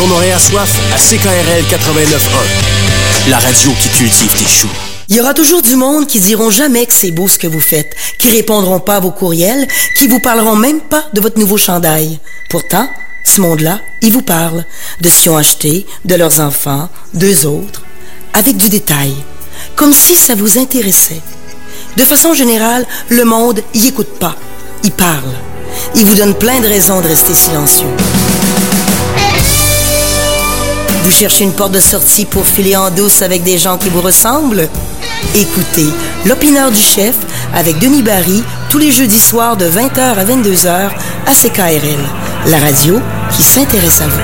ton oreille à soif à CKRL 89.1. La radio qui cultive tes choux. Il y aura toujours du monde qui diront jamais que c'est beau ce que vous faites, qui répondront pas à vos courriels, qui vous parleront même pas de votre nouveau chandail. Pourtant, ce monde-là, ils vous parlent de ce qu'ils ont acheté, de leurs enfants, d'eux autres, avec du détail, comme si ça vous intéressait. De façon générale, le monde y écoute pas, il parle. Il vous donne plein de raisons de rester silencieux. Vous cherchez une porte de sortie pour filer en douce avec des gens qui vous ressemblent? Écoutez L'Opineur du Chef avec Denis Barry tous les jeudis soirs de 20h à 22h à CKRL, la radio qui s'intéresse à vous.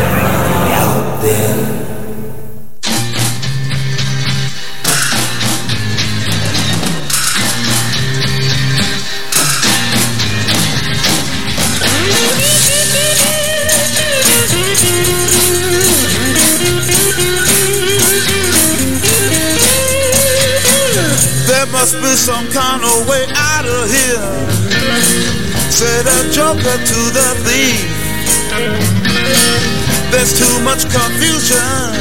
Must be some kind of way out of here, said a joker to the thief. There's too much confusion,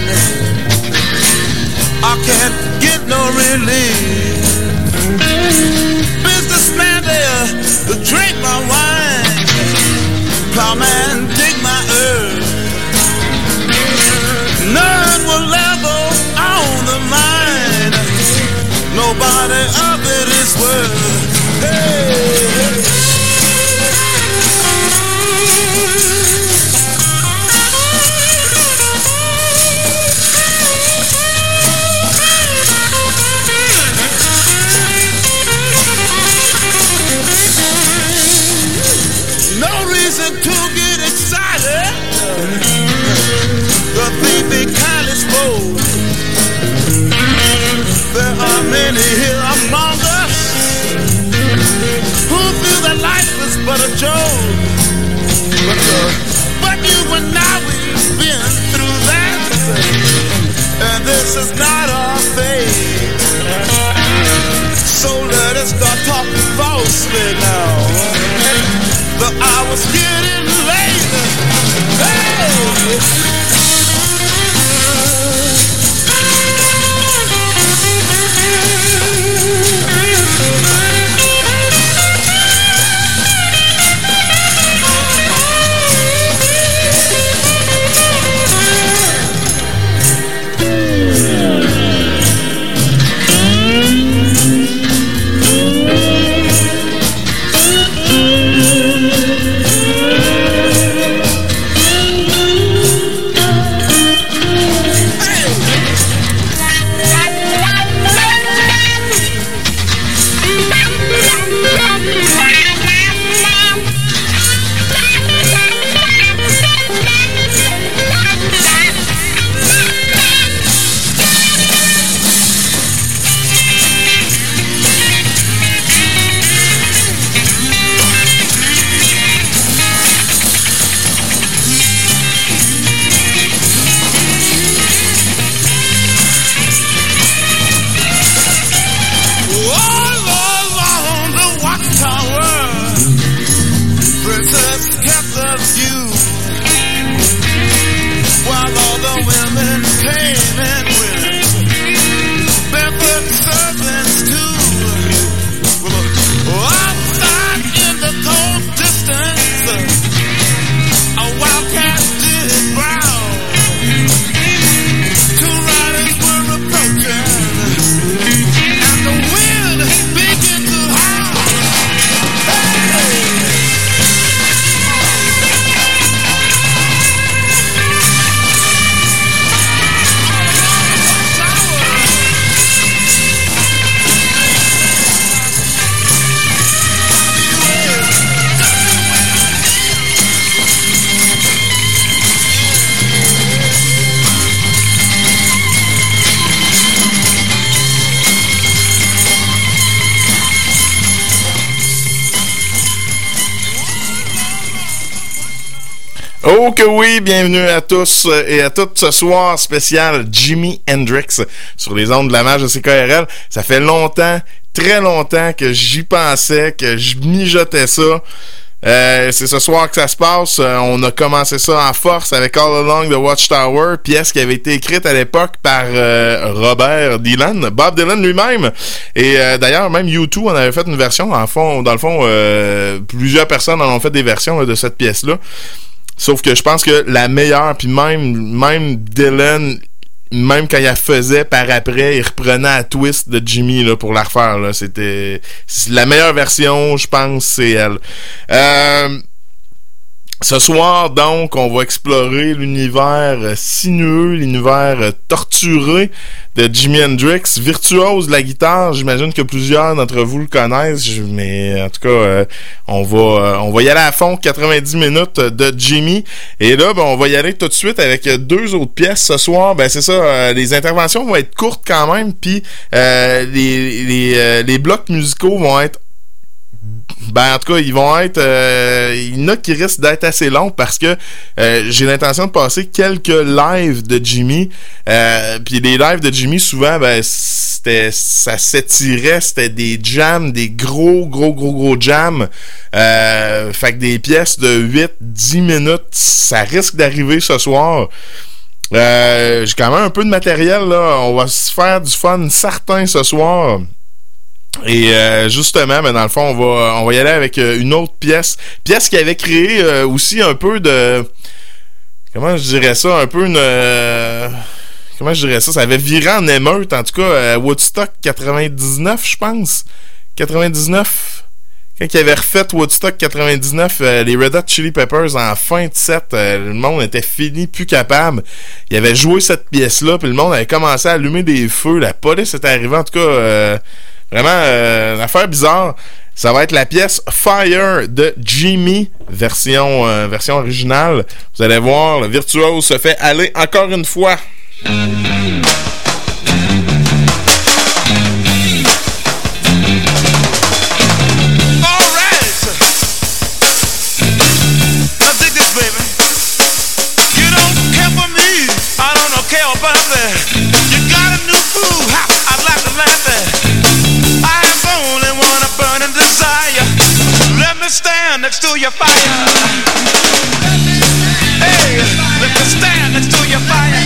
I can't get no relief. Businessman there to drink my wine, plowman dig my earth. None will level on the mine, nobody of it is worth. Hey, no reason to get excited, the thief be kindly spoke. There are many here among us who feel that life is but a joke. But you and I, we've been through that, and this is not our fate. So let us start talking falsely now. The hour's getting late. Hey! Oh que oui, bienvenue à tous et à toutes ce soir spécial Jimi Hendrix sur les ondes de la Mage de CKRL. Ça fait longtemps, très longtemps que j'y pensais, que je mijotais ça. C'est ce soir que ça se passe. On a commencé ça en force avec All Along the Watchtower, pièce qui avait été écrite à l'époque par Bob Dylan lui-même. Et d'ailleurs, même U2 en avait fait une version. Dans le fond, plusieurs personnes en ont fait des versions là, de cette pièce-là. Sauf que je pense que la meilleure, puis même Dylan, même quand il la faisait par après, il reprenait à twist de Jimmy là, pour la refaire. Là. C'est la meilleure version, je pense, c'est elle. Ce soir, donc, on va explorer l'univers sinueux, l'univers torturé de Jimi Hendrix, virtuose de la guitare. J'imagine que plusieurs d'entre vous le connaissent, mais en tout cas, on va y aller à fond, 90 minutes de Jimi. Et là, on va y aller tout de suite avec deux autres pièces. Ce soir, c'est ça, les interventions vont être courtes quand même, puis les blocs musicaux vont être en tout cas, ils vont être... il y en a qui risquent d'être assez longs parce que j'ai l'intention de passer quelques lives de Jimi. Puis les lives de Jimi, souvent, ça s'étirait. C'était des jams, des gros jams. Fait que des pièces de 8-10 minutes, ça risque d'arriver ce soir. J'ai quand même un peu de matériel, là. On va se faire du fun certain ce soir. Et justement, dans le fond, on va y aller avec une autre pièce qui avait créé aussi un peu de... Comment je dirais ça? Ça avait viré en émeute, en tout cas, Woodstock 99, je pense. 99. Quand il avait refait Woodstock 99, les Red Hot Chili Peppers, en fin de set, le monde était fini, plus capable. Il avait joué cette pièce-là, puis le monde avait commencé à allumer des feux. La police était arrivée, en tout cas... Vraiment, une affaire bizarre. Ça va être la pièce Fire de Jimi, version originale. Vous allez voir, le virtuose se fait aller encore une fois. Stand next to your fire. Hey, let me stand next to your fire.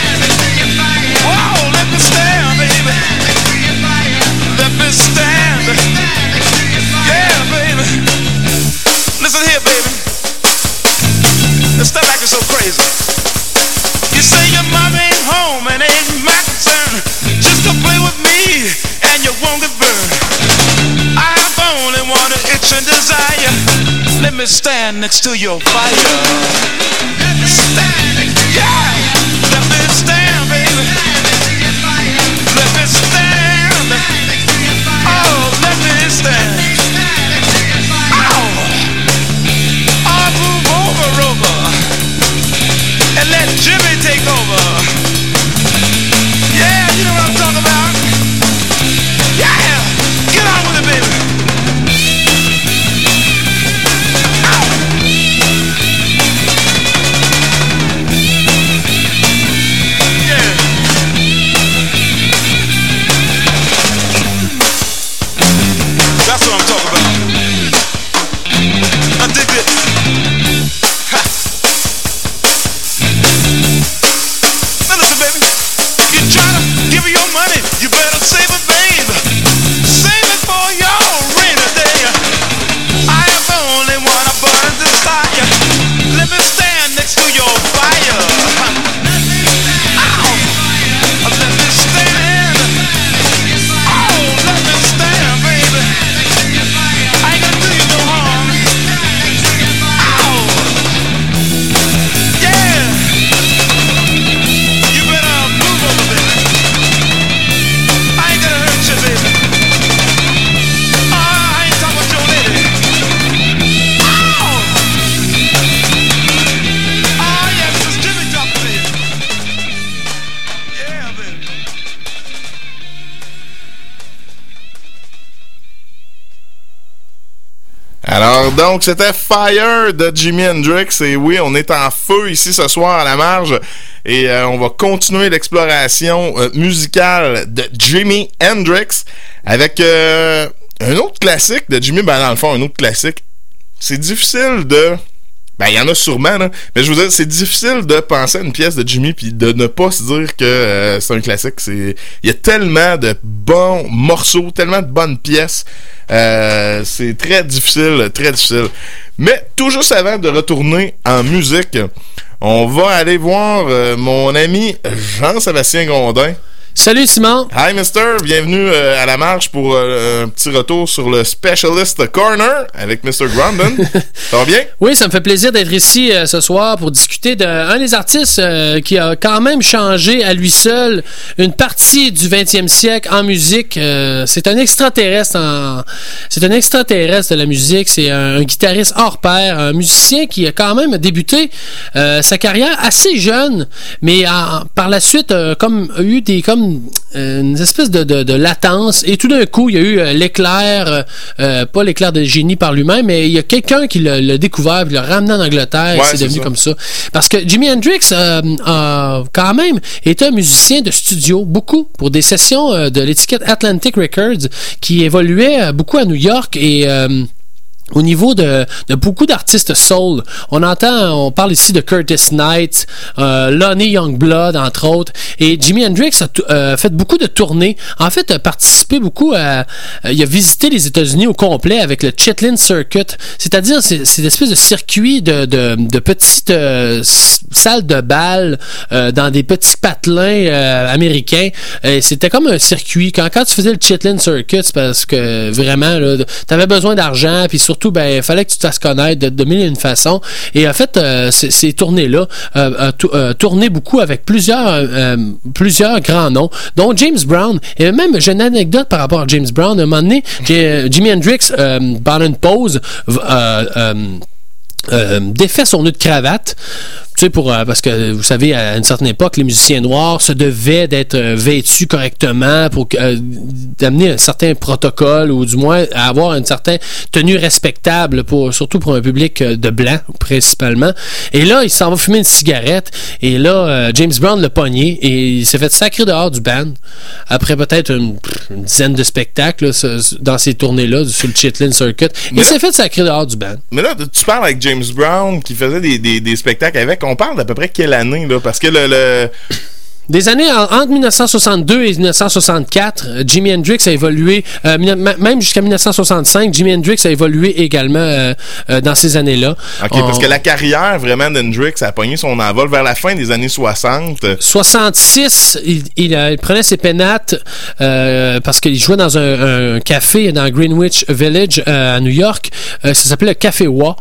Whoa, let me stand, baby. Let me stand. Yeah, baby. Listen here, baby. Let's stop acting so crazy. You say your mom ain't home and ain't my concern. Just come play with me and you won't get burned. I've only one itch and desire. Let me stand next to your fire. Let me stand, yeah. Let me stand, baby. Let me stand. Oh, let me stand. Oh, I'll move over, and let Jimmy take over. Yeah, you know what I'm talking about. Yeah, get on with it, baby. That's what I'm talking about. I dig it. Ha. Now listen, baby. You try to give me your money, you better save it, babe. Save it for your rainy day. I am the only one I burn this fire. Let me stand next to your fire. Ow. Let me stand. Oh, let me stand, baby. I ain't gonna do you no harm. Ow. Yeah. You better move over, baby. I ain't gonna hurt you, baby. I ain't talking about your lady. Ow. Oh, yes, it's Jimmy talking to you. Yeah, baby. Alors donc, c'était Fire de Jimi Hendrix. Et oui, on est en feu ici ce soir à la marge. Et on va continuer l'exploration musicale de Jimi Hendrix avec un autre classique de Jimi. Dans le fond, un autre classique. c'est difficile de... Ben, il y en a sûrement, là. Mais je veux dire, c'est difficile de penser à une pièce de Jimmy puis de ne pas se dire que c'est un classique. Il y a tellement de bons morceaux, tellement de bonnes pièces. C'est très difficile, très difficile. Mais tout juste avant de retourner en musique, on va aller voir mon ami Jean-Sébastien Gondin. Salut Simon! Hi Mister, bienvenue à la marche pour un petit retour sur le Specialist Corner avec Mr. Grondin. Ça va bien? Oui, ça me fait plaisir d'être ici ce soir pour discuter d'un des artistes qui a quand même changé à lui seul une partie du 20e siècle en musique. C'est un extraterrestre de la musique, c'est un guitariste hors pair, un musicien qui a quand même débuté sa carrière assez jeune, mais par la suite a eu une espèce de latence, et tout d'un coup il y a eu l'éclair, pas l'éclair de génie par lui-même, mais il y a quelqu'un qui l'a découvert, puis l'a ramené en Angleterre, et c'est devenu ça. Comme ça. Parce que Jimi Hendrix a quand même été un musicien de studio, beaucoup, pour des sessions de l'étiquette Atlantic Records, qui évoluait beaucoup à New York, et au niveau de beaucoup d'artistes soul, on parle ici de Curtis Knight, Lonnie Youngblood, entre autres, et Jimi Hendrix a fait beaucoup de tournées. En fait, a participé beaucoup il a visité les États-Unis au complet avec le Chitlin Circuit, c'est-à-dire c'est une espèce de circuit de petites salles de bal dans des petits patelins américains. Et c'était comme un circuit. Quand tu faisais le Chitlin Circuit, c'est parce que vraiment, t'avais besoin d'argent, puis surtout, il fallait que tu te fasses connaître de mille et une façons. Et en fait, ces tournées-là tourné beaucoup avec plusieurs grands noms, dont James Brown. Et même, j'ai une anecdote par rapport à James Brown. À un moment donné, Jimi Hendrix, pendant une pause, défait son nœud de cravate, tu sais, parce que vous savez, à une certaine époque, les musiciens noirs se devaient d'être vêtus correctement pour d'amener un certain protocole, ou du moins avoir une certaine tenue respectable, surtout pour un public de blancs principalement. Et là, il s'en va fumer une cigarette, et là, James Brown l'a pogné, et il s'est fait sacrer dehors du band après peut-être une dizaine de spectacles là, dans ces tournées-là sur le Chitlin Circuit. Il s'est fait sacrer dehors du band. Mais là, tu parles avec James Brown qui faisait des spectacles avec. On parle d'à peu près quelle année, là? Parce que Des années entre 1962 et 1964, Jimi Hendrix a évolué, même jusqu'à 1965, Jimi Hendrix a évolué également dans ces années-là. OK, parce que la carrière vraiment d'Hendrix a pogné son envol vers la fin des années 60. 66, il prenait ses pénates parce qu'il jouait dans un café dans Greenwich Village à New York. Ça s'appelait le Café Wha,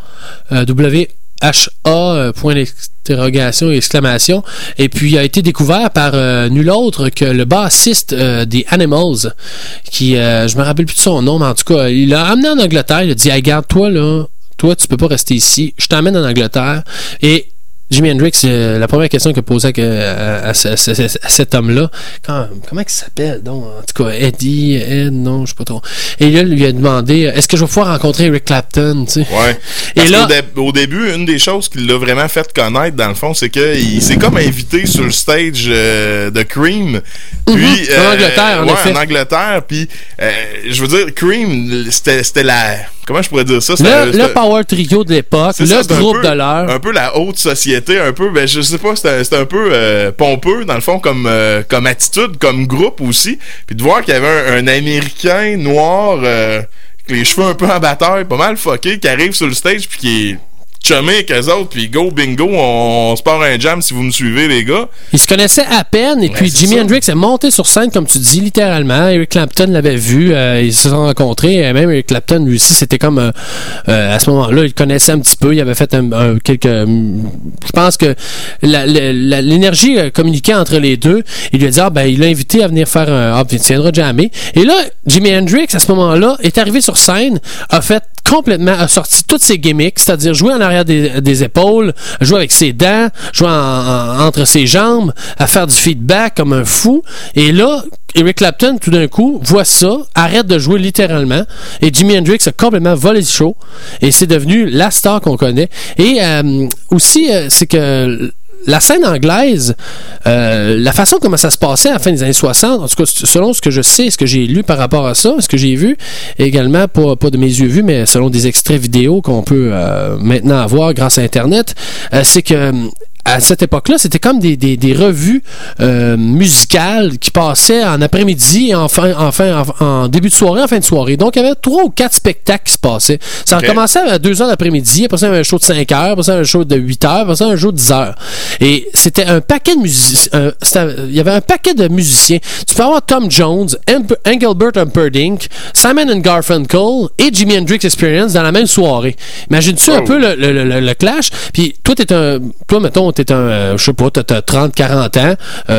W-H-A, point d'interrogation et exclamation. Et puis, il a été découvert par nul autre que le bassiste des Animals, qui, je me rappelle plus de son nom, mais en tout cas, il l'a amené en Angleterre. Il a dit, hey, regarde, toi, tu peux pas rester ici. Je t'emmène en Angleterre. Et Jimi Hendrix, la première question qu'il a posée à cet homme-là, comment il s'appelle donc? En tout cas, Ed, non, je sais pas trop. Et là, il lui a demandé, est-ce que je vais pouvoir rencontrer Eric Clapton, tu sais? Ouais. Parce et là, au début, une des choses qui l'a vraiment fait connaître, dans le fond, c'est qu'il s'est comme invité sur le stage de Cream. Puis, en Angleterre, en effet. En Angleterre, puis, je veux dire, Cream, c'était la... Comment je pourrais dire ça? Le power trio de l'époque, le groupe de l'heure. Un peu la haute société, un peu, je sais pas, c'était un peu pompeux, dans le fond, comme attitude, comme groupe aussi. Puis de voir qu'il y avait un Américain noir, avec les cheveux un peu en bataille, pas mal fucké, qui arrive sur le stage, puis qui est chumé avec eux autres, puis go, bingo, on se part un jam si vous me suivez, les gars. Ils se connaissaient à peine, et puis Jimi Hendrix est monté sur scène, comme tu dis, littéralement. Eric Clapton l'avait vu, ils se sont rencontrés, et même Eric Clapton, lui aussi, c'était comme, à ce moment-là, il connaissait un petit peu, il avait fait quelques... Je pense que l'énergie communiquait entre les deux. Il lui a dit, il l'a invité à venir faire il viendra jammer. Et là, Jimi Hendrix, à ce moment-là, est arrivé sur scène, a sorti toutes ses gimmicks, c'est-à-dire jouer en arrière des épaules, jouer avec ses dents, jouer entre ses jambes, à faire du feedback comme un fou. Et là, Eric Clapton, tout d'un coup, voit ça, arrête de jouer littéralement, et Jimi Hendrix a complètement volé le show, et c'est devenu la star qu'on connaît. Et aussi, c'est que la scène anglaise, la façon comment ça se passait à la fin des années 60, en tout cas, selon ce que je sais, ce que j'ai lu par rapport à ça, ce que j'ai vu, également, pas de mes yeux vus, mais selon des extraits vidéo qu'on peut maintenant avoir grâce à Internet, c'est que à cette époque-là, c'était comme des revues musicales qui passaient en après-midi et en début de soirée, en fin de soirée. Donc, il y avait 3 ou 4 spectacles qui se passaient. Ça commençait à 2 heures d'après-midi, après ça, il y avait un show de 5 heures, après ça, un show de 8 heures, après ça, un show de 10 heures. Et c'était un paquet de musiciens. Il y avait un paquet de musiciens. Tu peux avoir Tom Jones, Engelbert Humperdinck, Simon & Garfunkel et Jimi Hendrix Experience dans la même soirée. Imagine-tu un peu le clash? Puis, toi, mettons, t'es un, je sais pas, t'as 30, 40 ans,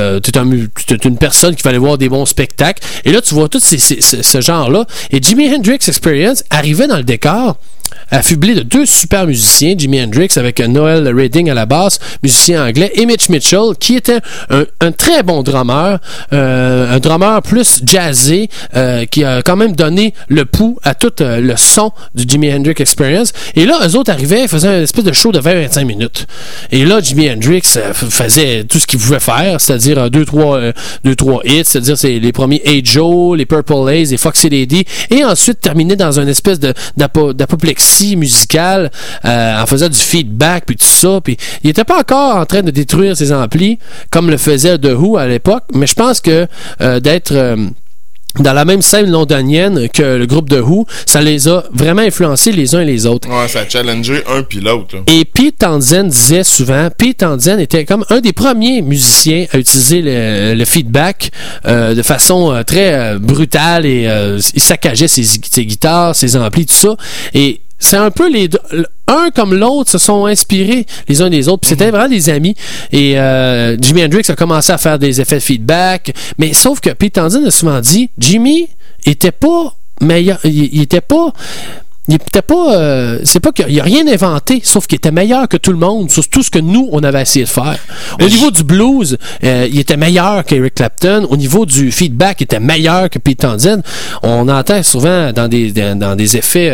t'es une personne qui va aller voir des bons spectacles, et là, tu vois tout ce genre-là, et Jimi Hendrix Experience arrivait dans le décor, affublé de 2 super musiciens, Jimi Hendrix avec Noel Redding à la basse, musicien anglais, et Mitch Mitchell, qui était un très bon drummer, un drummer plus jazzé, qui a quand même donné le pouls à tout le son du Jimi Hendrix Experience. Et là, eux autres arrivaient, faisaient une espèce de show de 20-25 minutes. Et là, Jimi Hendrix faisait tout ce qu'il pouvait faire, c'est-à-dire 2-3 hits, c'est-à-dire c'est les premiers Hey Joe, les Purple Haze, les Foxy Lady, et ensuite terminer dans une espèce d'apoplexie musicale en faisant du feedback puis tout ça, puis il était pas encore en train de détruire ses amplis comme le faisait The Who à l'époque, mais je pense que d'être dans la même scène londonienne que le groupe The Who, ça les a vraiment influencés les uns et les autres. Ouais, ça a challengé un puis l'autre. Là. Et Pete Townshend disait souvent, Pete Townshend était comme un des premiers musiciens à utiliser le feedback de façon très brutale, et il saccageait ses guitares, ses amplis, tout ça. Et c'est un peu les deux, un comme l'autre se sont inspirés les uns des autres, puis c'était vraiment des amis. Et Jimi Hendrix a commencé à faire des effets de feedback, mais sauf que Pete Townshend a souvent dit, Jimi était pas meilleur, il était pas c'est pas qu'il a rien inventé, sauf qu'il était meilleur que tout le monde sur tout ce que nous, on avait essayé de faire. Au niveau du blues, il était meilleur qu'Eric Clapton. Au niveau du feedback, il était meilleur que Pete Townshend. On entend souvent dans des effets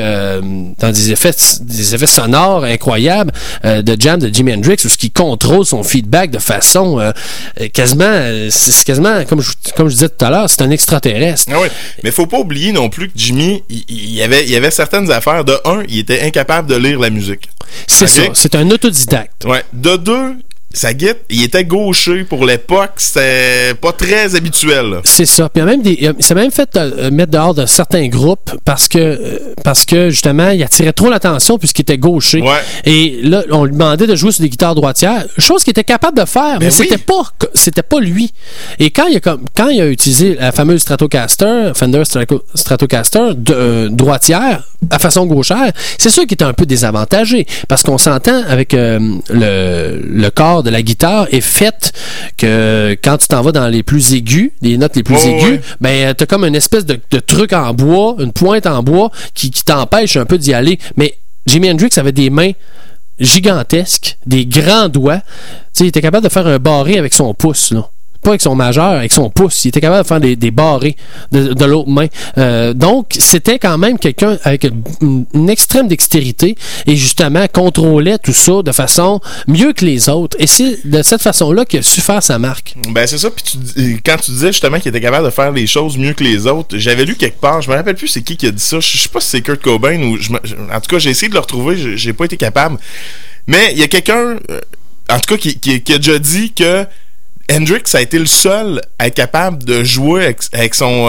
sonores incroyables de jam de Jimi Hendrix, où il contrôle son feedback de façon quasiment, comme je disais tout à l'heure, c'est un extraterrestre. Ah oui, mais faut pas oublier non plus que Jimi, il y avait certaines affaires. De un, il était incapable de lire la musique. C'est ça, c'est un autodidacte. Ouais. De 2, sa guitare, il était gaucher pour l'époque, c'était pas très habituel. Là. C'est ça. Puis il s'est même fait mettre dehors de certains groupes parce que justement, il attirait trop l'attention puisqu'il était gaucher. Ouais. Et là, on lui demandait de jouer sur des guitares droitières, chose qu'il était capable de faire, mais c'était pas lui. Et quand il a utilisé la fameuse Fender Stratocaster droitière à façon gauchère, c'est sûr qu'il était un peu désavantagé parce qu'on s'entend avec le corps de la guitare est faite que quand tu t'en vas dans les plus aigus, les notes les plus aiguës, ben t'as comme une espèce de truc en bois, une pointe en bois qui t'empêche un peu d'y aller. Mais Jimi Hendrix avait des mains gigantesques, des grands doigts. Tu sais, il était capable de faire un barré avec son pouce, là. Pas avec son majeur, avec son pouce. Il était capable de faire des barrés de l'autre main. Donc, c'était quand même quelqu'un avec une extrême dextérité et justement contrôlait tout ça de façon mieux que les autres. Et c'est de cette façon-là qu'il a su faire sa marque. Ben, c'est ça. Puis quand tu disais justement qu'il était capable de faire les choses mieux que les autres, j'avais lu quelque part, je me rappelle plus c'est qui a dit ça. Je sais pas si c'est Kurt Cobain ou... En tout cas, j'ai essayé de le retrouver, j'ai pas été capable. Mais il y a quelqu'un, en tout cas, qui a déjà dit que Hendrix a été le seul à être capable de jouer avec son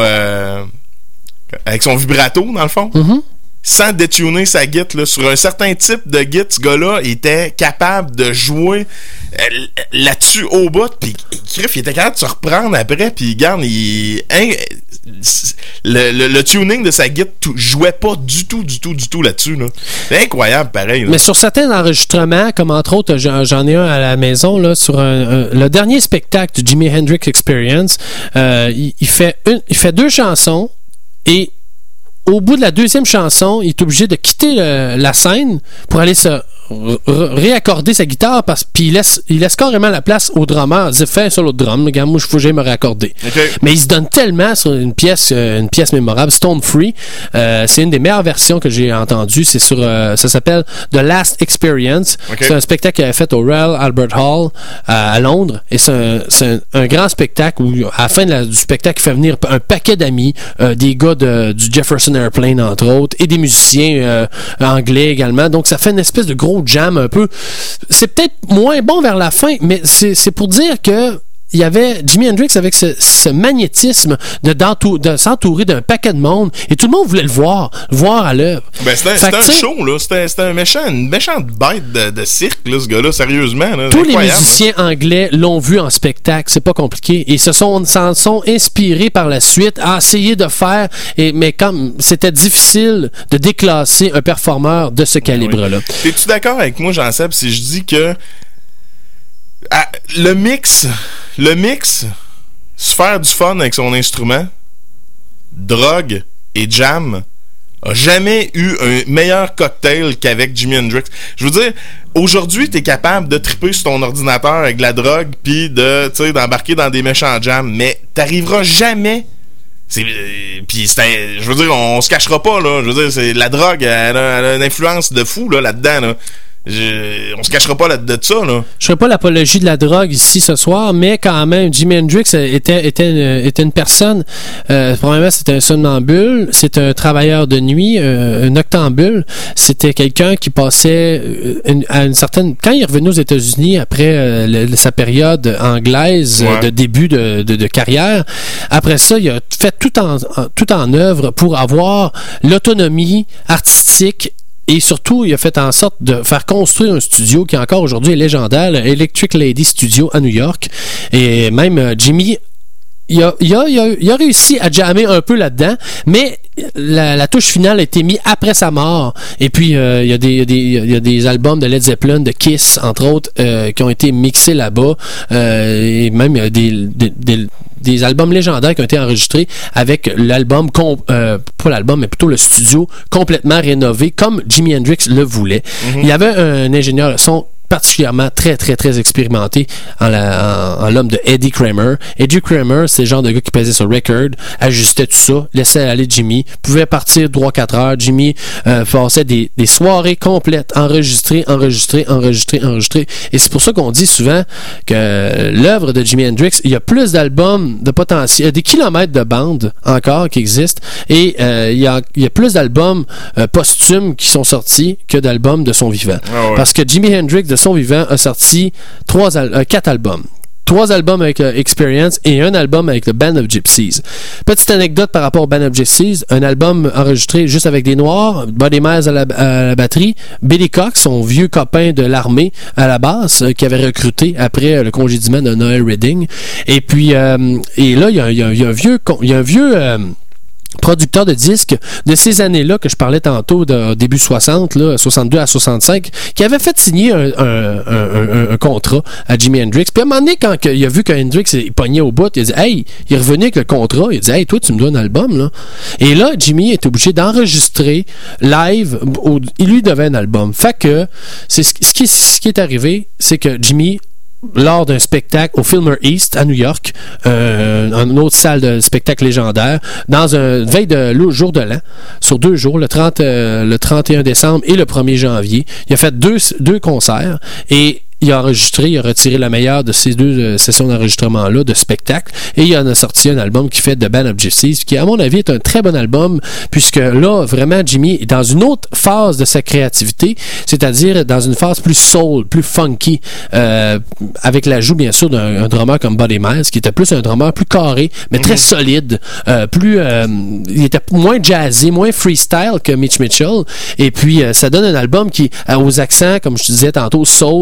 vibrato, dans le fond, sans détuner sa guitare. Là. Sur un certain type de guitare, ce gars-là était capable de jouer là-dessus au bout, puis il était capable de se reprendre après, puis regarde, le tuning de sa guitare jouait pas du tout là-dessus. Là. C'est incroyable, pareil. Là. Mais sur certains enregistrements, comme entre autres, j'en ai un à la maison, là, sur le dernier spectacle du Jimi Hendrix Experience, il fait 2 chansons, et au bout de la 2e chanson, il est obligé de quitter la scène pour aller se réaccorder sa guitare puis il laisse carrément la place au drummer. Il dit fais un solo de drum, regarde, moi il faut que j'aille me réaccorder. Okay. Mais il se donne tellement sur une pièce mémorable, Stone Free. C'est une des meilleures versions que j'ai entendues. C'est sur ça s'appelle The Last Experience. Okay. C'est un spectacle qu'il avait fait au Royal Albert Hall à Londres. Et c'est un grand spectacle où à la fin du spectacle il fait venir un paquet d'amis, des gars du Jefferson Airplane entre autres, et des musiciens anglais également. Donc ça fait une espèce de gros jam un peu. C'est peut-être moins bon vers la fin, mais c'est pour dire que il y avait Jimi Hendrix avec ce magnétisme de s'entourer d'un paquet de monde et tout le monde voulait le voir à l'œuvre. Ben c'était un show là, c'était une méchante bête de cirque là, ce gars-là, sérieusement là, tous les musiciens anglais l'ont vu en spectacle, c'est pas compliqué et s'en sont inspirés par la suite à essayer de faire mais comme c'était difficile de déclasser un performeur de ce calibre-là. Oui. Es-tu d'accord avec moi, Jean-Seb, si je dis que le mix, se faire du fun avec son instrument, drogue et jam, a jamais eu un meilleur cocktail qu'avec Jimi Hendrix. Je veux dire, aujourd'hui, t'es capable de triper sur ton ordinateur avec de la drogue puis d'embarquer dans des méchants jams, mais t'arriveras jamais. Je veux dire, on se cachera pas là. Je veux dire, c'est la drogue, elle a une influence de fou là-dedans là. On se cachera pas de ça, là. Je ferai pas l'apologie de la drogue ici ce soir, mais quand même, Jimi Hendrix était une personne. Probablement, c'était un somnambule, c'était un travailleur de nuit, un noctambule. C'était quelqu'un qui passait à une certaine. Quand il est revenu aux États-Unis après sa période anglaise de début de carrière, après ça, il a fait tout en œuvre pour avoir l'autonomie artistique. Et surtout, il a fait en sorte de faire construire un studio qui encore aujourd'hui est légendaire, le Electric Lady Studio à New York. Et même Jimmy, il a réussi à jammer un peu là-dedans, mais la touche finale a été mise après sa mort. Et puis, il y a des albums de Led Zeppelin, de Kiss, entre autres, qui ont été mixés là-bas. Et même des albums légendaires qui ont été enregistrés avec l'album, pas l'album, mais plutôt le studio complètement rénové, comme Jimi Hendrix le voulait. Mm-hmm. Il y avait un ingénieur de son particulièrement très, très, très expérimenté en l'homme de Eddie Kramer. Eddie Kramer, c'est le genre de gars qui pesait sur record, ajustait tout ça, laissait aller Jimmy, pouvait partir 3-4 heures. Jimmy passait des soirées complètes, enregistrées. Et c'est pour ça qu'on dit souvent que l'œuvre de Jimi Hendrix, il y a plus d'albums de potentiel, il y a des kilomètres de bandes encore qui existent, et il y a plus d'albums posthumes qui sont sortis que d'albums de son vivant. Ah ouais. Parce que Jimi Hendrix, de son vivant, a sorti 4 albums. 3 albums avec Experience et un album avec le Band of Gypsys. Petite anecdote par rapport au Band of Gypsys, un album enregistré juste avec des Noirs, Buddy Miles à la batterie, Billy Cox, son vieux copain de l'armée à la basse, qui avait recruté après le congédiement de Noel Redding. Et puis, et là, il y a un vieux producteur de disques de ces années-là que je parlais tantôt, de début 60, là, 62 à 65, qui avait fait signer un contrat à Jimi Hendrix. Puis à un moment donné, quand il a vu que Hendrix est pogné au bout, il a dit « Hey », il est revenu avec le contrat, il a dit « Hey, toi, tu me dois un album, là. » Et là, Jimmy est obligé d'enregistrer live, il lui devait un album. Fait que, ce qui est arrivé, c'est que Jimmy, lors d'un spectacle au Fillmore East à New York, une autre salle de spectacle légendaire, dans un veille de jour de l'an, sur 2 jours, le 31 décembre et le 1er janvier. Il a fait deux concerts et il a retiré la meilleure de ces 2 sessions d'enregistrement-là, de spectacle, et il en a sorti un album qui fait The Band of Gypsys, qui, à mon avis, est un très bon album, puisque là, vraiment, Jimmy est dans une autre phase de sa créativité, c'est-à-dire dans une phase plus soul, plus funky, avec l'ajout, bien sûr, d'un drummer comme Buddy Miles, qui était plus un drummer plus carré, mais très solide, il était moins jazzy, moins freestyle que Mitch Mitchell, et puis ça donne un album qui, aux accents, comme je te disais tantôt, soul,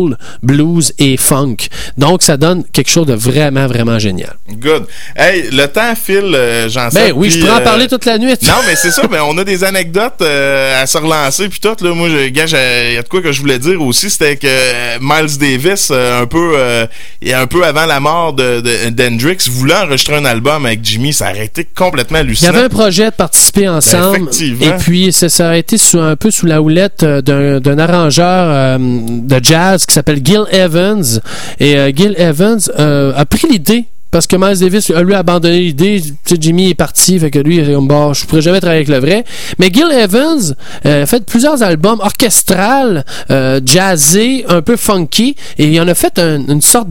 blues et funk. Donc, ça donne quelque chose de vraiment, vraiment génial. Good. Hey, le temps file, Jean-Seb. Ben oui, je pourrais en parler toute la nuit. Non, mais c'est ça, mais on a des anecdotes à se relancer, puis tout, là. Moi, il y a de quoi que je voulais dire aussi, c'était que Miles Davis, un peu avant la mort d'Hendrix, voulait enregistrer un album avec Jimmy. Ça aurait été complètement hallucinant. Il y avait un projet de participer ensemble. Effectivement. Et puis, ça aurait été un peu sous la houlette d'un arrangeur de jazz qui s'appelle Gil Evans. Et Gil Evans a pris l'idée. Parce que Miles Davis, lui, a abandonné l'idée. Tu sais, Jimmy est parti, fait que lui, je pourrais jamais travailler avec le vrai. Mais Gil Evans a fait plusieurs albums orchestrales, jazzés, un peu funky, et il en a fait une sorte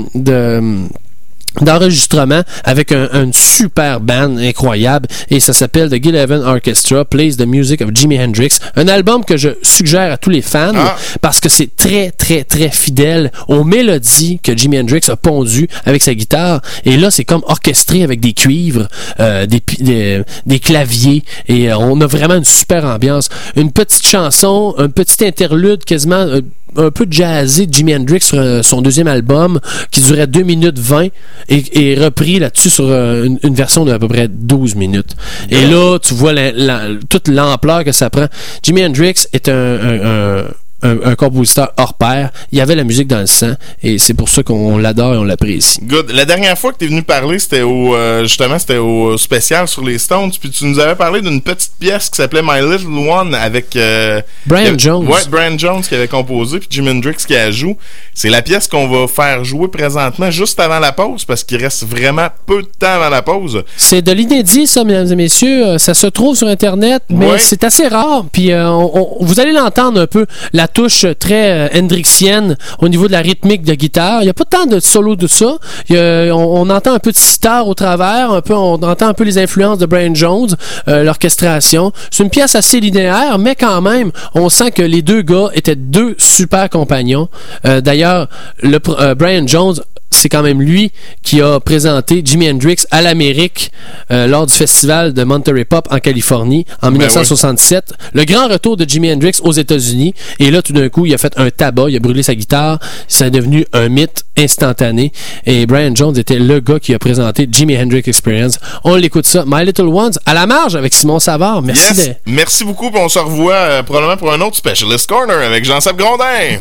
d'enregistrement avec une super band incroyable, et ça s'appelle The Gil Evans Orchestra Plays the Music of Jimi Hendrix, un album que je suggère à tous les fans parce que c'est très très très fidèle aux mélodies que Jimi Hendrix a pondues avec sa guitare, et là c'est comme orchestré avec des cuivres, des claviers, et on a vraiment une super ambiance, une petite chanson, un petit interlude quasiment un peu jazzé de Jimi Hendrix sur son deuxième album qui durait 2 minutes 20 et repris là-dessus sur une version d'à peu près 12 minutes. Et là, tu vois toute l'ampleur que ça prend. Jimi Hendrix est un compositeur hors pair. Il y avait la musique dans le sang, et c'est pour ça qu'on l'adore et on l'apprécie. Good. La dernière fois que tu es venu parler, c'était c'était au spécial sur les Stones, puis tu nous avais parlé d'une petite pièce qui s'appelait My Little One avec Brian Jones. Ouais, Brian Jones qui avait composé, puis Jimi Hendrix qui a joué. C'est la pièce qu'on va faire jouer présentement juste avant la pause, parce qu'il reste vraiment peu de temps avant la pause. C'est de l'inédit, ça, mesdames et messieurs. Ça se trouve sur Internet, mais c'est assez rare. Puis vous allez l'entendre un peu, la touche très hendrixienne au niveau de la rythmique de guitare. Il n'y a pas tant de solo de ça. On entend un peu de sitar au travers, on entend un peu les influences de Brian Jones, l'orchestration. C'est une pièce assez linéaire, mais quand même, on sent que les deux gars étaient deux super compagnons. D'ailleurs, Brian Jones, c'est quand même lui qui a présenté Jimi Hendrix à l'Amérique lors du festival de Monterey Pop en Californie en 1967. Le grand retour de Jimi Hendrix aux États-Unis. Et là, tout d'un coup, il a fait un tabac, il a brûlé sa guitare. C'est devenu un mythe instantané. Et Brian Jones était le gars qui a présenté Jimi Hendrix Experience. On l'écoute ça. My Little Ones, à la marge avec Simon Savard. Merci. Yes. Merci beaucoup. Puis on se revoit probablement pour un autre Specialist Corner avec Jean-Seb Grondin.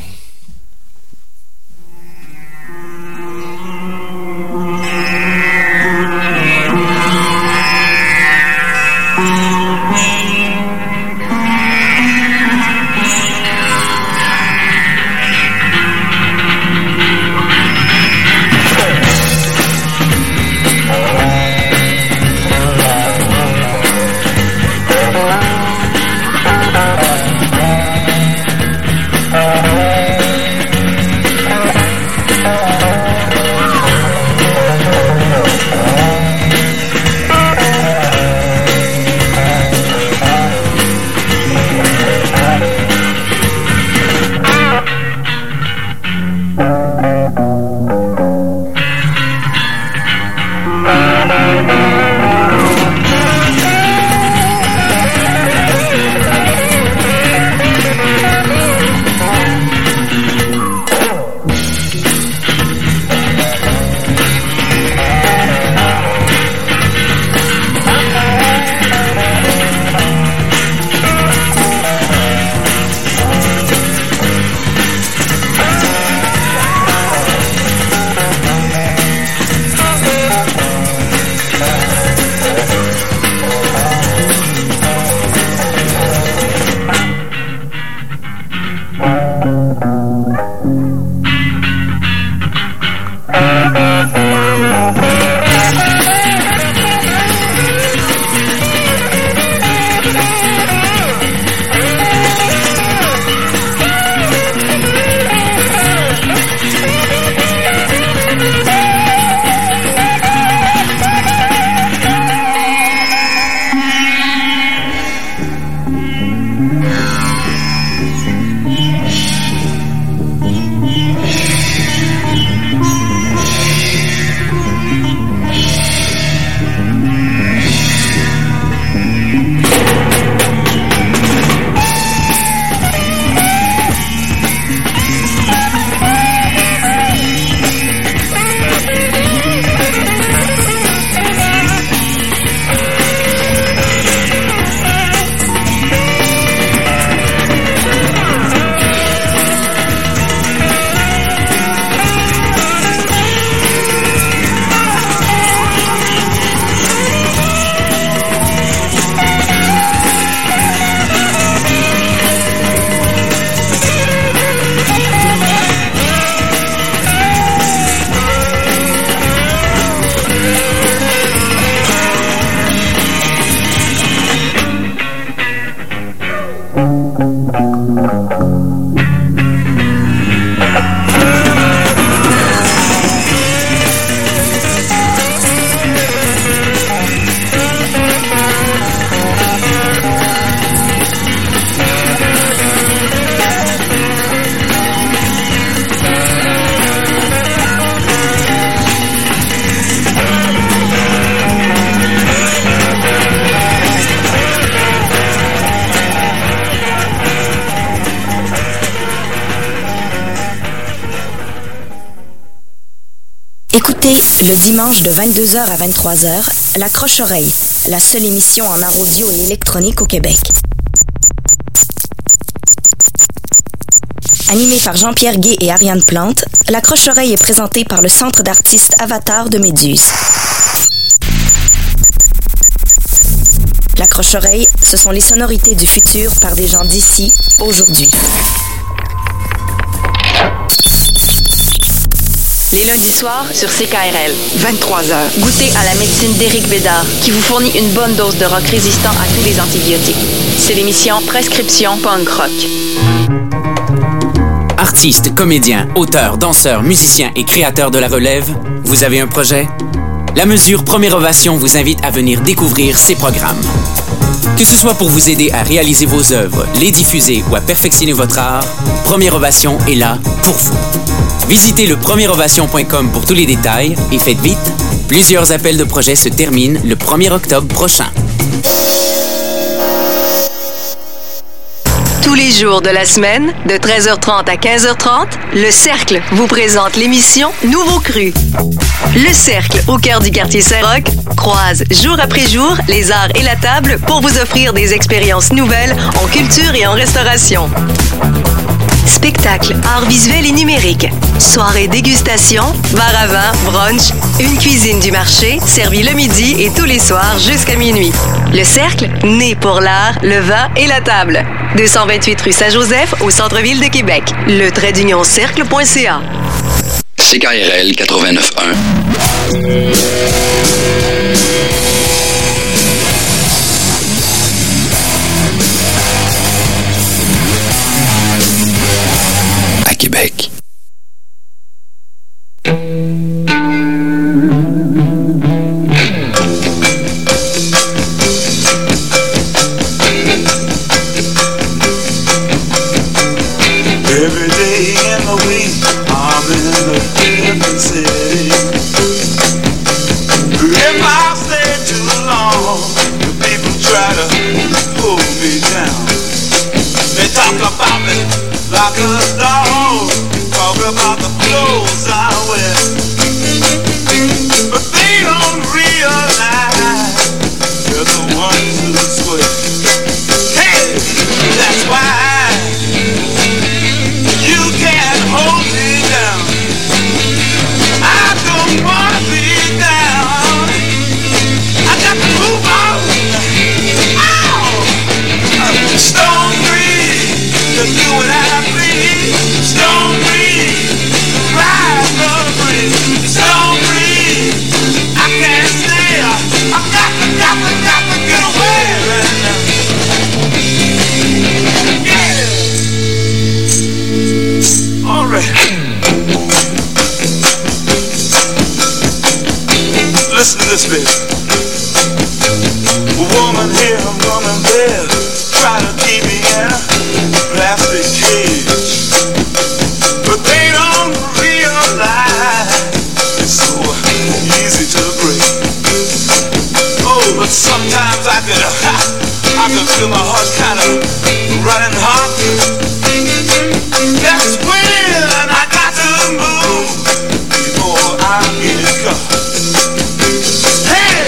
Écoutez le dimanche de 22h à 23h, La Croche-Oreille, la seule émission en art audio et électronique au Québec. Animée par Jean-Pierre Gué et Ariane Plante, La Croche-Oreille est présentée par le Centre d'artistes Avatar de Méduse. La Croche-Oreille, ce sont les sonorités du futur par des gens d'ici, aujourd'hui. Les lundis soirs sur CKRL, 23h. Goûtez à la médecine d'Éric Bédard, qui vous fournit une bonne dose de rock résistant à tous les antibiotiques. C'est l'émission Prescription Punk Rock. Artistes, comédiens, auteurs, danseurs, musiciens et créateurs de la relève, vous avez un projet? La Mesure Première Ovation vous invite à venir découvrir ses programmes. Que ce soit pour vous aider à réaliser vos œuvres, les diffuser ou à perfectionner votre art, Première Ovation est là pour vous. Visitez le premièreovation.com pour tous les détails et faites vite, plusieurs appels de projets se terminent le 1er octobre prochain. Tous les jours de la semaine, de 13h30 à 15h30, Le Cercle vous présente l'émission Nouveau Cru. Le Cercle, au cœur du quartier Saint-Roch, croise jour après jour les arts et la table pour vous offrir des expériences nouvelles en culture et en restauration. Spectacles, arts visuels et numériques, soirées dégustation, bar à vin, brunch, une cuisine du marché, servie le midi et tous les soirs jusqu'à minuit. Le Cercle, né pour l'art, le vin et la table. 228 rue Saint-Joseph, au centre-ville de Québec. Le-cercle.ca. CKRL 89.1. À Québec. Every day in the week, I'm in a different city. If I stay too long, the people try to pull me down. They talk about me like a dog, talk about the clothes I wear, but they don't realize they're the ones who swear. Hey, that's why hold me down. I don't wanna be down. I got to move on. Ow! Stone free to do what I please. Stone free to ride the breeze. Stone free. I can't stay. I got to get away right now. Yeah. All right. Listen to this, baby. A woman here, a woman there, try to keep me in a plastic cage, but they don't realize it's so easy to break. Oh, but sometimes I can feel my heart kind of running hot. That's when I got to move before I get caught. Hey!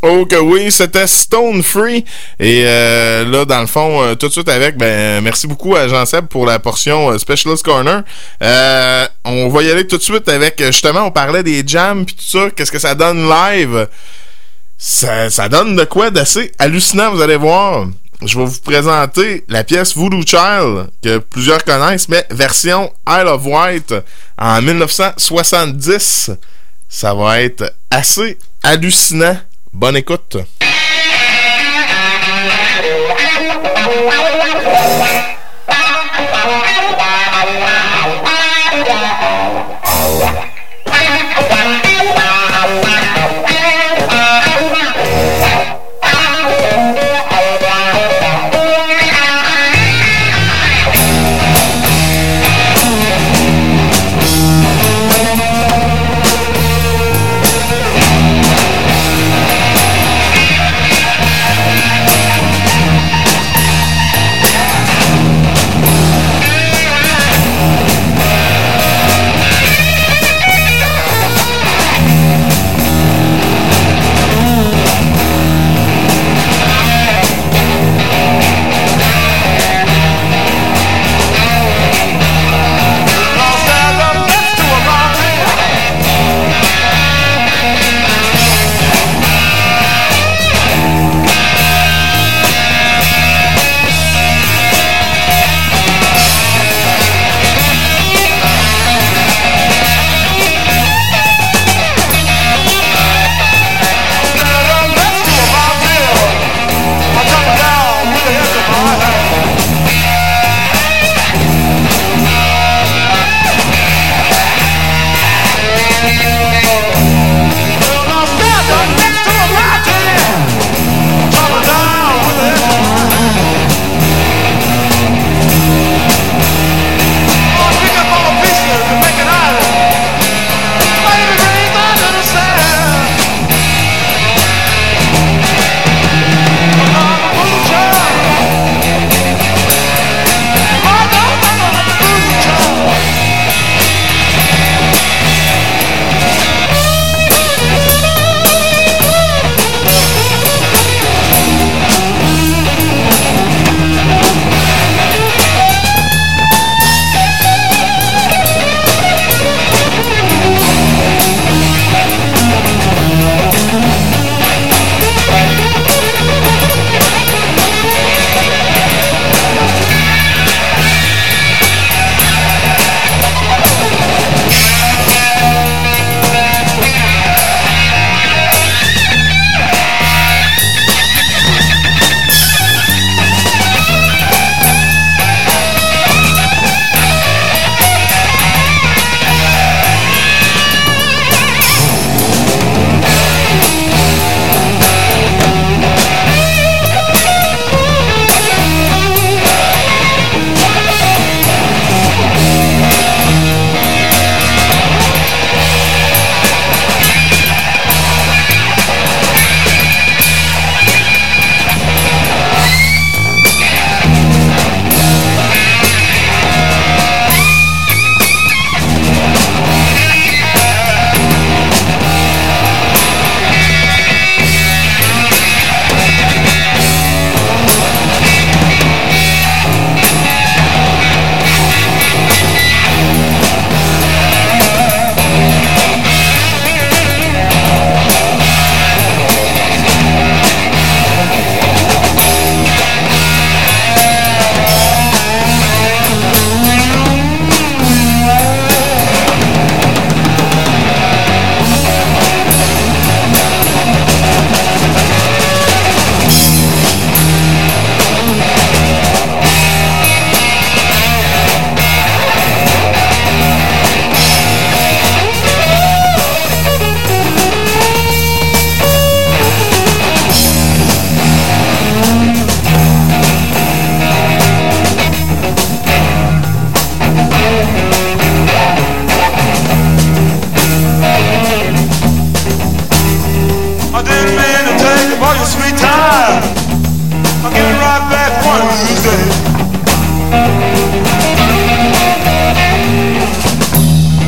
Oh que oui, c'était Stone Free. Et là, dans le fond, tout de suite avec, merci beaucoup à Jean-Seb pour la portion Specialist Corner. On va y aller tout de suite avec, justement, on parlait des jams pis tout ça, qu'est-ce que ça donne live? Ça donne de quoi d'assez hallucinant, vous allez voir. Je vais vous présenter la pièce Voodoo Child, que plusieurs connaissent, mais version Isle of Wight en 1970. Ça va être assez hallucinant. Bonne écoute.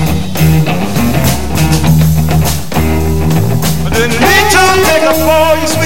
Didn't need to make a for you.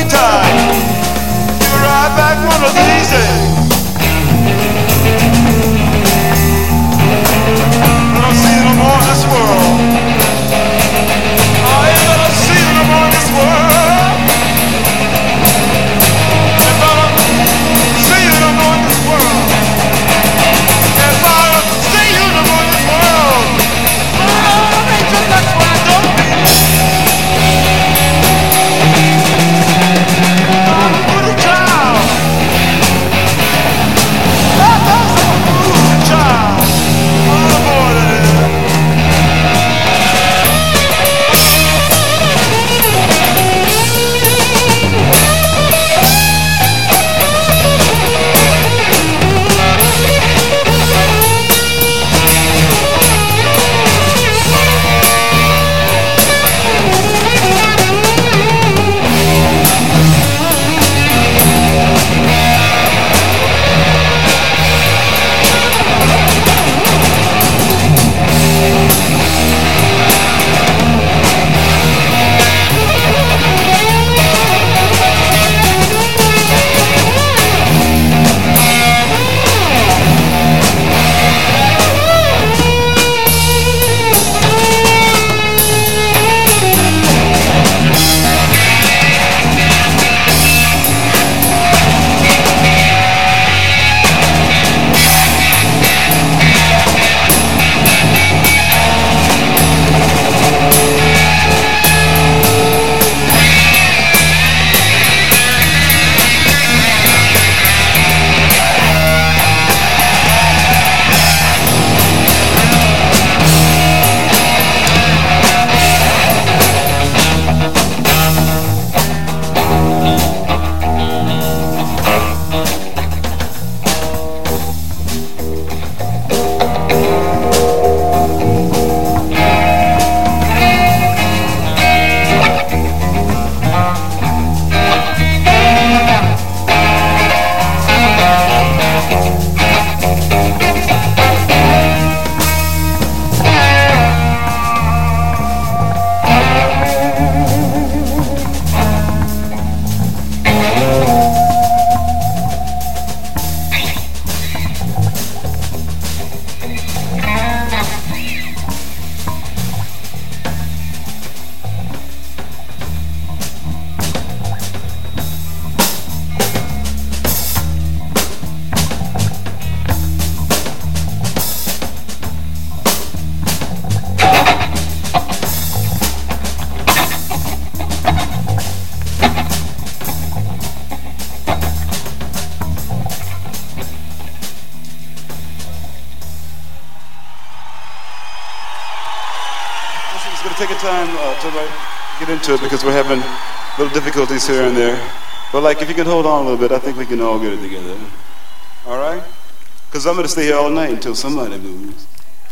get into it because we're having little difficulties here and there. But like, if you can hold on a little bit, I think we can all get it together. All right? Because I'm going to stay here all night until somebody moves.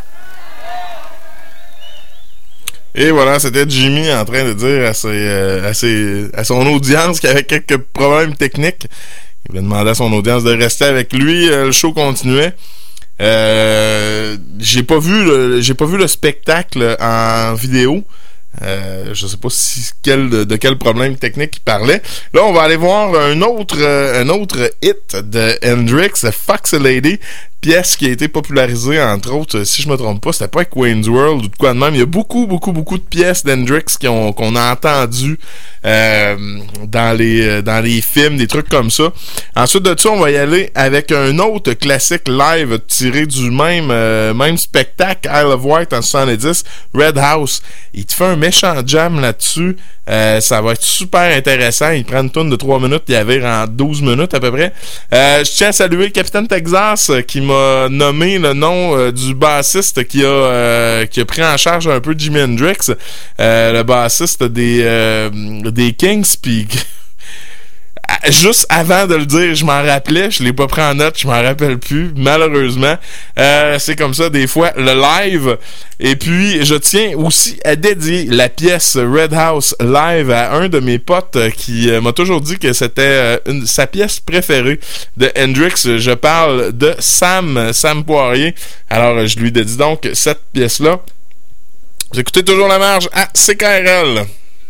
Et voilà, c'était Jimmy en train de dire à son audience qu'il avait quelques problèmes techniques. Il voulait demander à son audience de rester avec lui. Le show continuait. J'ai pas vu le spectacle en vidéo. Je sais pas de quel problème technique il parlait. Là, on va aller voir un autre hit de Hendrix, Foxy Lady, pièce qui a été popularisée, entre autres, si je me trompe pas, c'était pas avec Wayne's World ou de quoi de même. Il y a beaucoup de pièces d'Hendrix qu'on a entendues dans les films, des trucs comme ça. Ensuite de ça, on va y aller avec un autre classique live tiré du même spectacle, Isle of Wight en 70, Red House. Il te fait un méchant jam là-dessus. Ça va être super intéressant. Il prend une tourne de 3 minutes, il y avait en 12 minutes à peu près. Je tiens à saluer Capitaine Texas qui m'a nommé le nom du bassiste qui a pris en charge un peu Jimi Hendrix, le bassiste des Kings, puis juste avant de le dire, je m'en rappelais, je l'ai pas pris en note, je m'en rappelle plus, malheureusement. C'est comme ça des fois, le live. Et puis, je tiens aussi à dédier la pièce Red House live à un de mes potes qui m'a toujours dit que c'était sa pièce préférée de Hendrix. Je parle de Sam Poirier. Alors, je lui dédie donc cette pièce-là. Vous écoutez toujours La Marge à CKRL.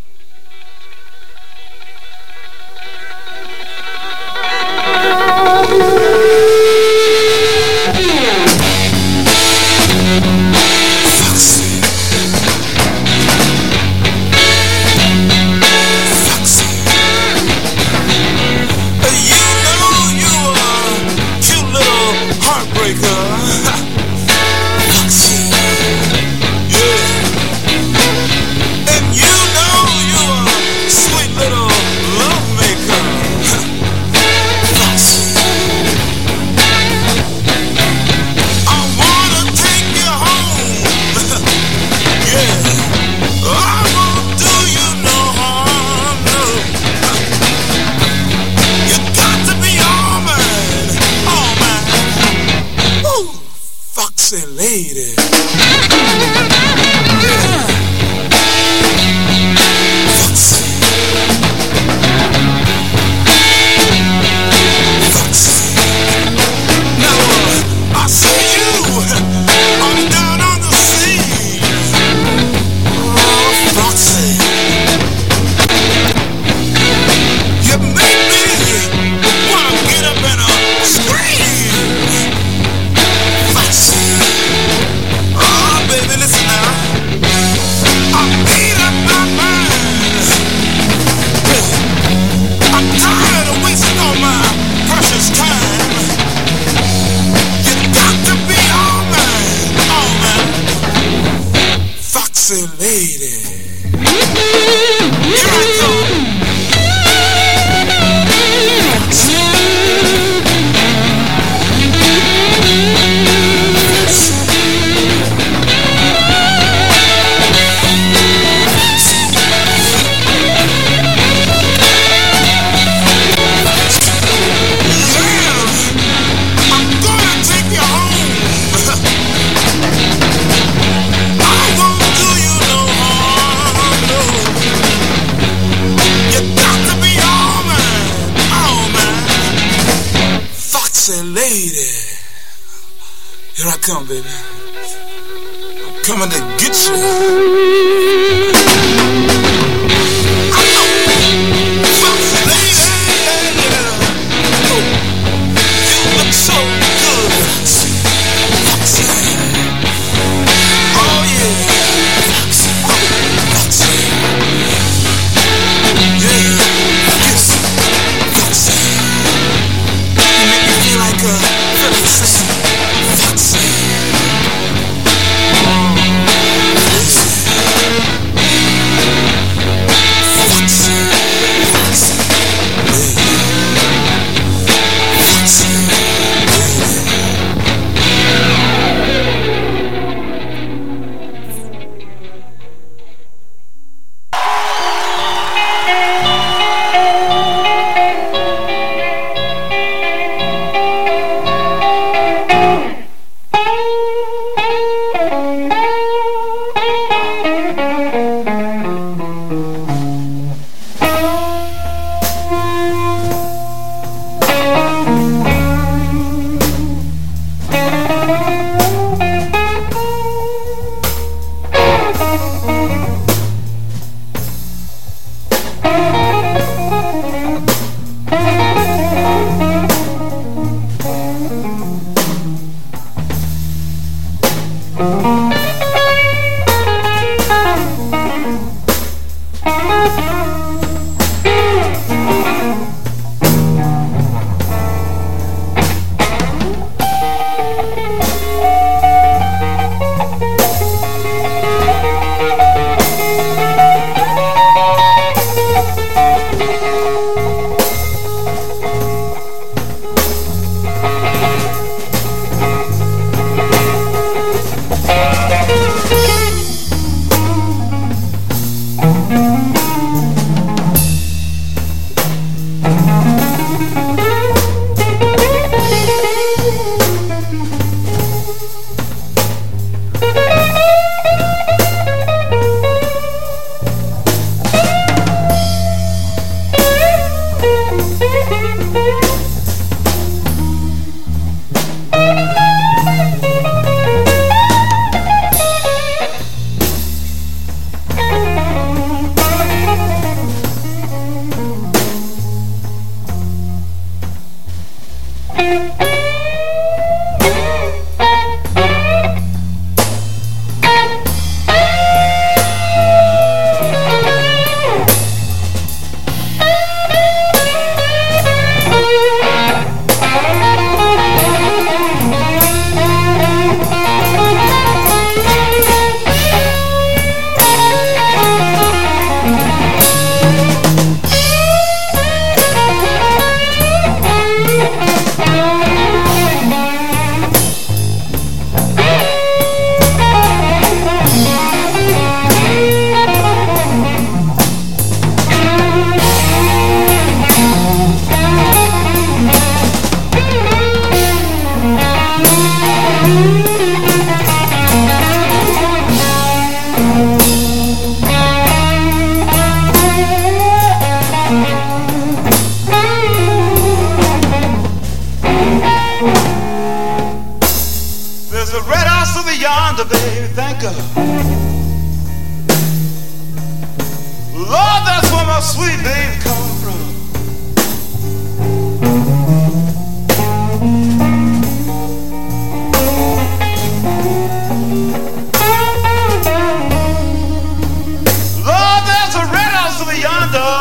Lady. Lady. Here I go. Here I come, baby. I'm coming to get you. Foxy lady, you look so good. Foxy, oh yeah. Foxy, yeah. Yes, Foxy, you make me feel like a princess. yonder, baby, thank God. Lord, that's where my sweet baby come from. Lord, there's a red house over yonder.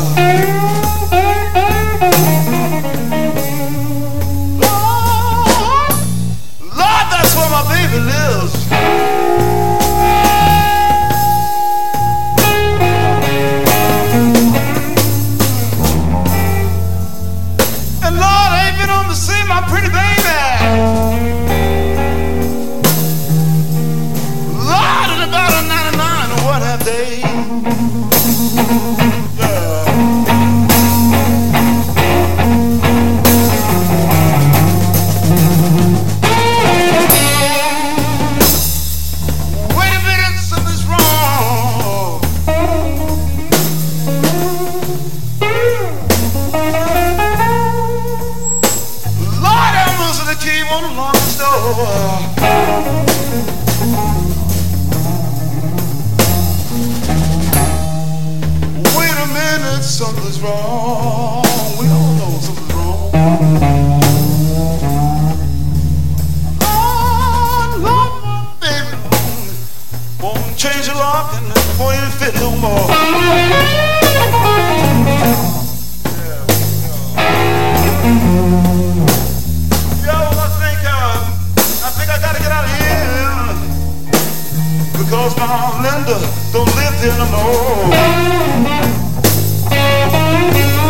Lord, that's where my baby lives. And Lord, I ain't been on to see my pretty baby. Lord, in about a 99, and what have they? Wait a minute, something's wrong. Lord, I'm losing the key on the longest door. Wait a minute, something's wrong. We all know something's wrong. Oh, Lord, my baby won't change the lock and it won't even fit no more. Yo, I think I gotta get out of here because my Linda don't live there no more.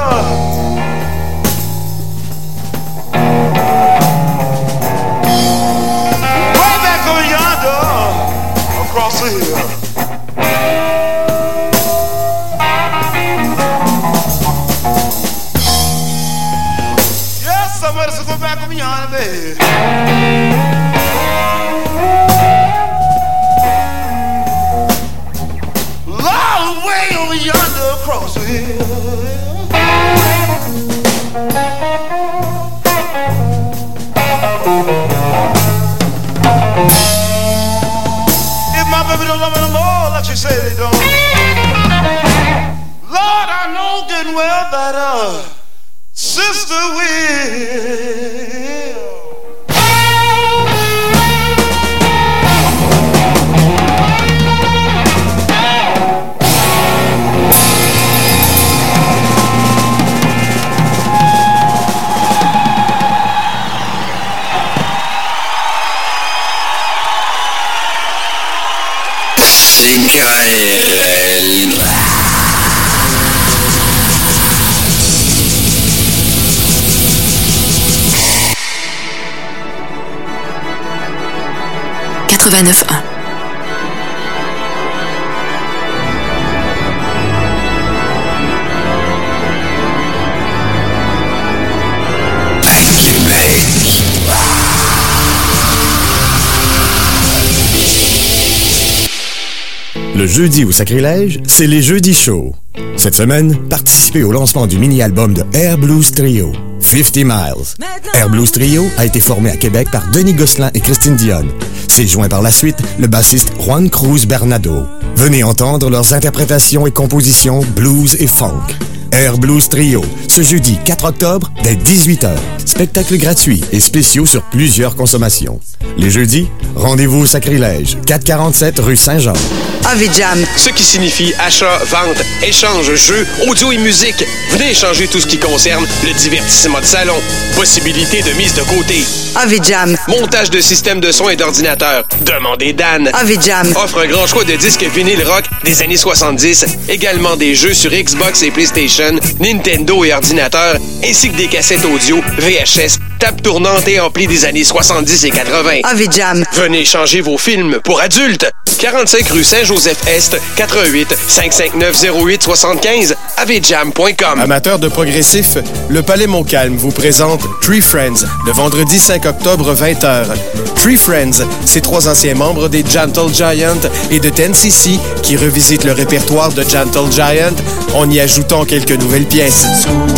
Way back over yonder, across the hill. Yes, somebody should go back over yonder, baby. Long way over yonder, across the hill. If my baby don't love me no more, like she say they don't. Lord, I know good and well that sister will. CKRL. Le jeudi au Sacrilège, c'est les Jeudis Shows. Cette semaine, participez au lancement du mini-album de Air Blues Trio, 50 Miles. Air Blues Trio a été formé à Québec par Denis Gosselin et Christine Dionne. S'est joint par la suite le bassiste Juan Cruz Bernardo. Venez entendre leurs interprétations et compositions blues et funk. Air Blues Trio, ce jeudi 4 octobre, dès 18h. Spectacle gratuit et spéciaux sur plusieurs consommations. Les jeudis, rendez-vous au Sacrilège, 447 rue Saint-Jean. Avidjam. Ce qui signifie achat, vente, échange, jeux, audio et musique. Venez échanger tout ce qui concerne le divertissement de salon. Possibilité de mise de côté. Avidjam. Montage de systèmes de son et d'ordinateurs. Demandez Dan. Avidjam. Offre un grand choix de disques vinyle rock des années 70. Également des jeux sur Xbox et PlayStation, Nintendo et ordinateurs, ainsi que des cassettes audio, VHS, tables tournantes et amplis des années 70 et 80. Avidjam. Venez échanger vos films pour adultes. 45 rue Saint-Joseph-Est, 88 559 08 75, avidjam.com. Amateurs de progressif, le Palais Montcalm vous présente Tree Friends, le vendredi 5 octobre 20h. Tree Friends, c'est 3 anciens membres des Gentle Giant et de 10cc qui revisitent le répertoire de Gentle Giant en y ajoutant quelques nouvelles pièces.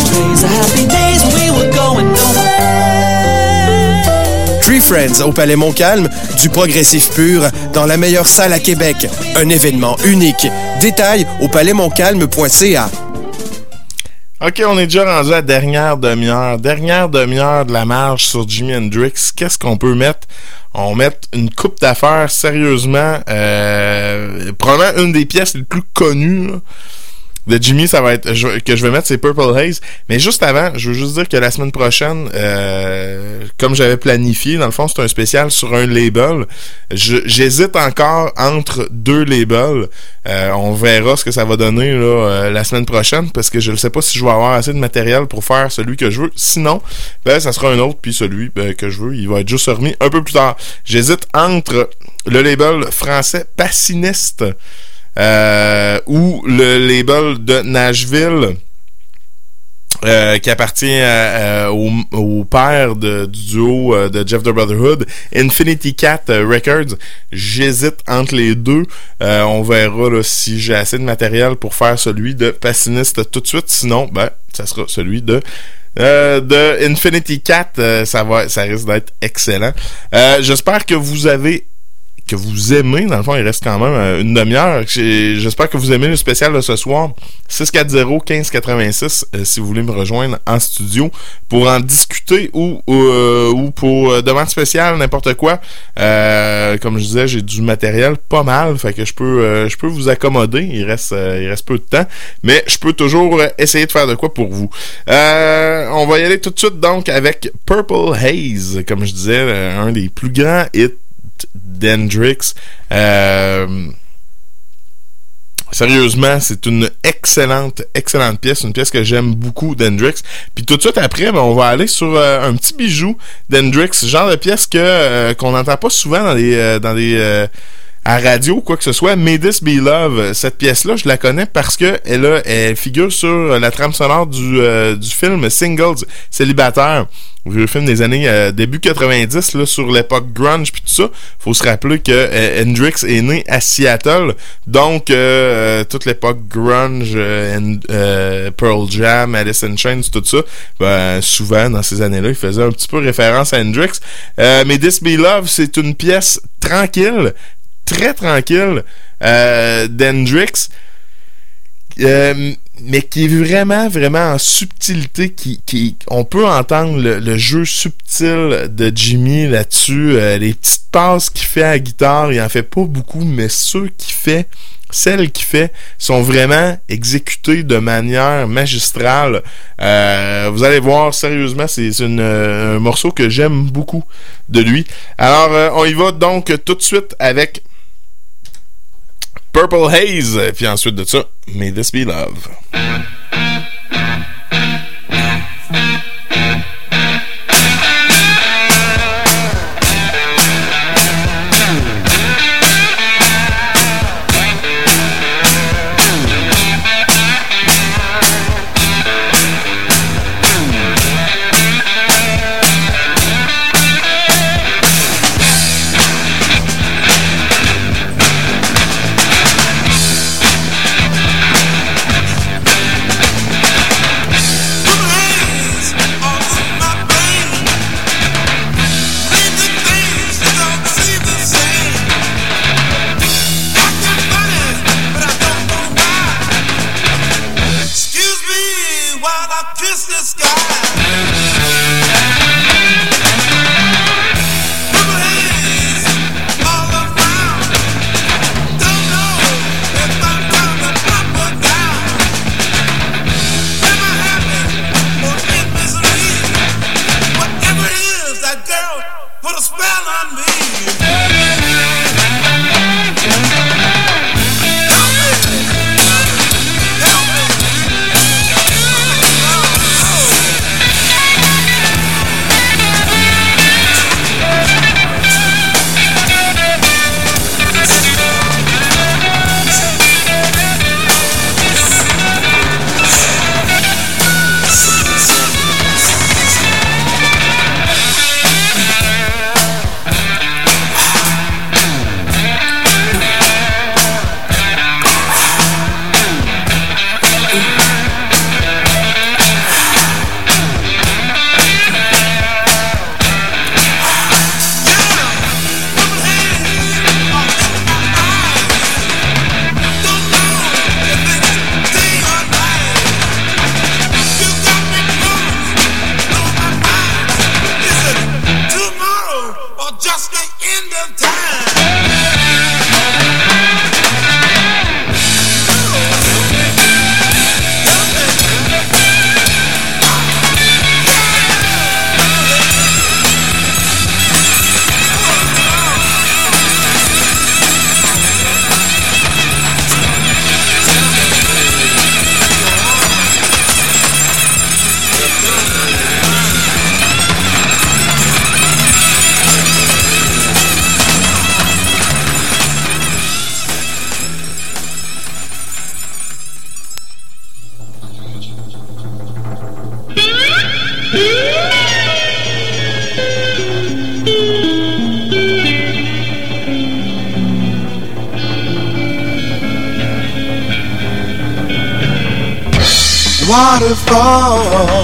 Tree Friends au Palais Montcalm, du progressif pur dans la meilleure salle à Québec. Un événement unique. Détails au palaismontcalm.ca. OK, on est déjà rendu à la dernière demi-heure. Dernière demi-heure de la marche sur Jimi Hendrix. Qu'est-ce qu'on peut mettre? On met une coupe d'affaires, sérieusement. Probablement une des pièces les plus connues, là, de Jimmy, ça va être que je vais mettre, c'est Purple Haze. Mais juste avant, je veux juste dire que la semaine prochaine, comme j'avais planifié, dans le fond, c'est un spécial sur un label. J'hésite encore entre 2 labels. On verra ce que ça va donner là, la semaine prochaine, parce que je ne sais pas si je vais avoir assez de matériel pour faire celui que je veux. Sinon, ben ça sera un autre, puis celui que je veux, il va être juste remis un peu plus tard. J'hésite entre le label français Passiniste, ou le label de Nashville, qui appartient au père du duo de Jeff the Brotherhood, Infinity Cat Records. J'hésite entre les deux. On verra là, si j'ai assez de matériel pour faire celui de Passiniste tout de suite. Sinon, ben, ça sera celui de Infinity Cat. Ça risque d'être excellent. J'espère que vous aimez, dans le fond, il reste quand même une demi-heure. J'espère que vous aimez le spécial de ce soir. 640-1586, si vous voulez me rejoindre en studio pour en discuter ou pour demande spéciale, n'importe quoi. Comme je disais, j'ai du matériel pas mal, fait que je peux vous accommoder. Il reste peu de temps, mais je peux toujours essayer de faire de quoi pour vous. On va y aller tout de suite donc avec Purple Haze, comme je disais, un des plus grands hits d'Hendrix. Sérieusement, c'est une excellente pièce, une pièce que j'aime beaucoup d'Hendrix. Puis tout de suite après, on va aller sur un petit bijou d'Hendrix, genre de pièce qu'on n'entend pas souvent dans les à radio, quoi que ce soit. May This Be Love, cette pièce-là, je la connais parce que elle figure sur la trame sonore du film Singles, Célibataire, le film des années début 90, là, sur l'époque grunge puis tout ça. Faut se rappeler que Hendrix est né à Seattle, donc toute l'époque grunge, Pearl Jam, Alice in Chains, tout ça, souvent dans ces années-là, il faisait un petit peu référence à Hendrix. May This Be Love, c'est une pièce tranquille, très tranquille d'Hendrix, mais qui est vraiment en subtilité, on peut entendre le jeu subtil de Jimmy là-dessus, les petites passes qu'il fait à la guitare, il en fait pas beaucoup, mais celles qu'il fait sont vraiment exécutées de manière magistrale. Vous allez voir, sérieusement, c'est un morceau que j'aime beaucoup de lui. Alors, on y va donc tout de suite avec Purple Haze, puis ensuite de ça, May This Be Love. Waterfall,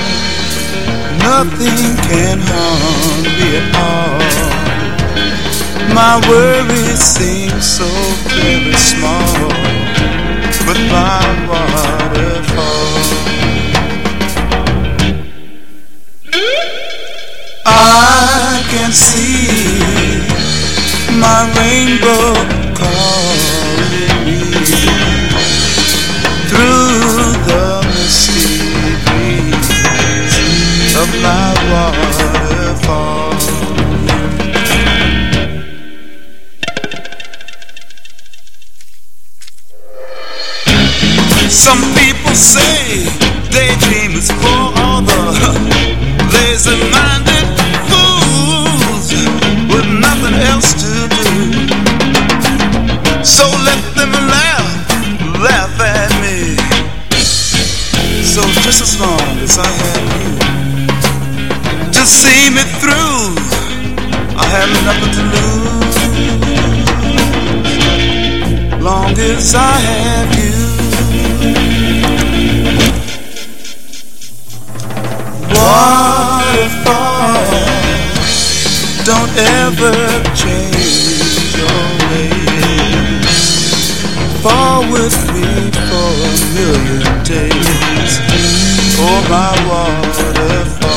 nothing can harm me at all. My worries seem so very small, but my waterfall, I can see my rainbow calling me through the misty breeze of my waterfall. for all the lazy-minded fools with nothing else to do. So let them laugh at me. So just as long as I have you to see me through, I have nothing to lose. Long as I have you. Waterfall, don't ever change your ways. Fall with me for a million days. Oh, my waterfall.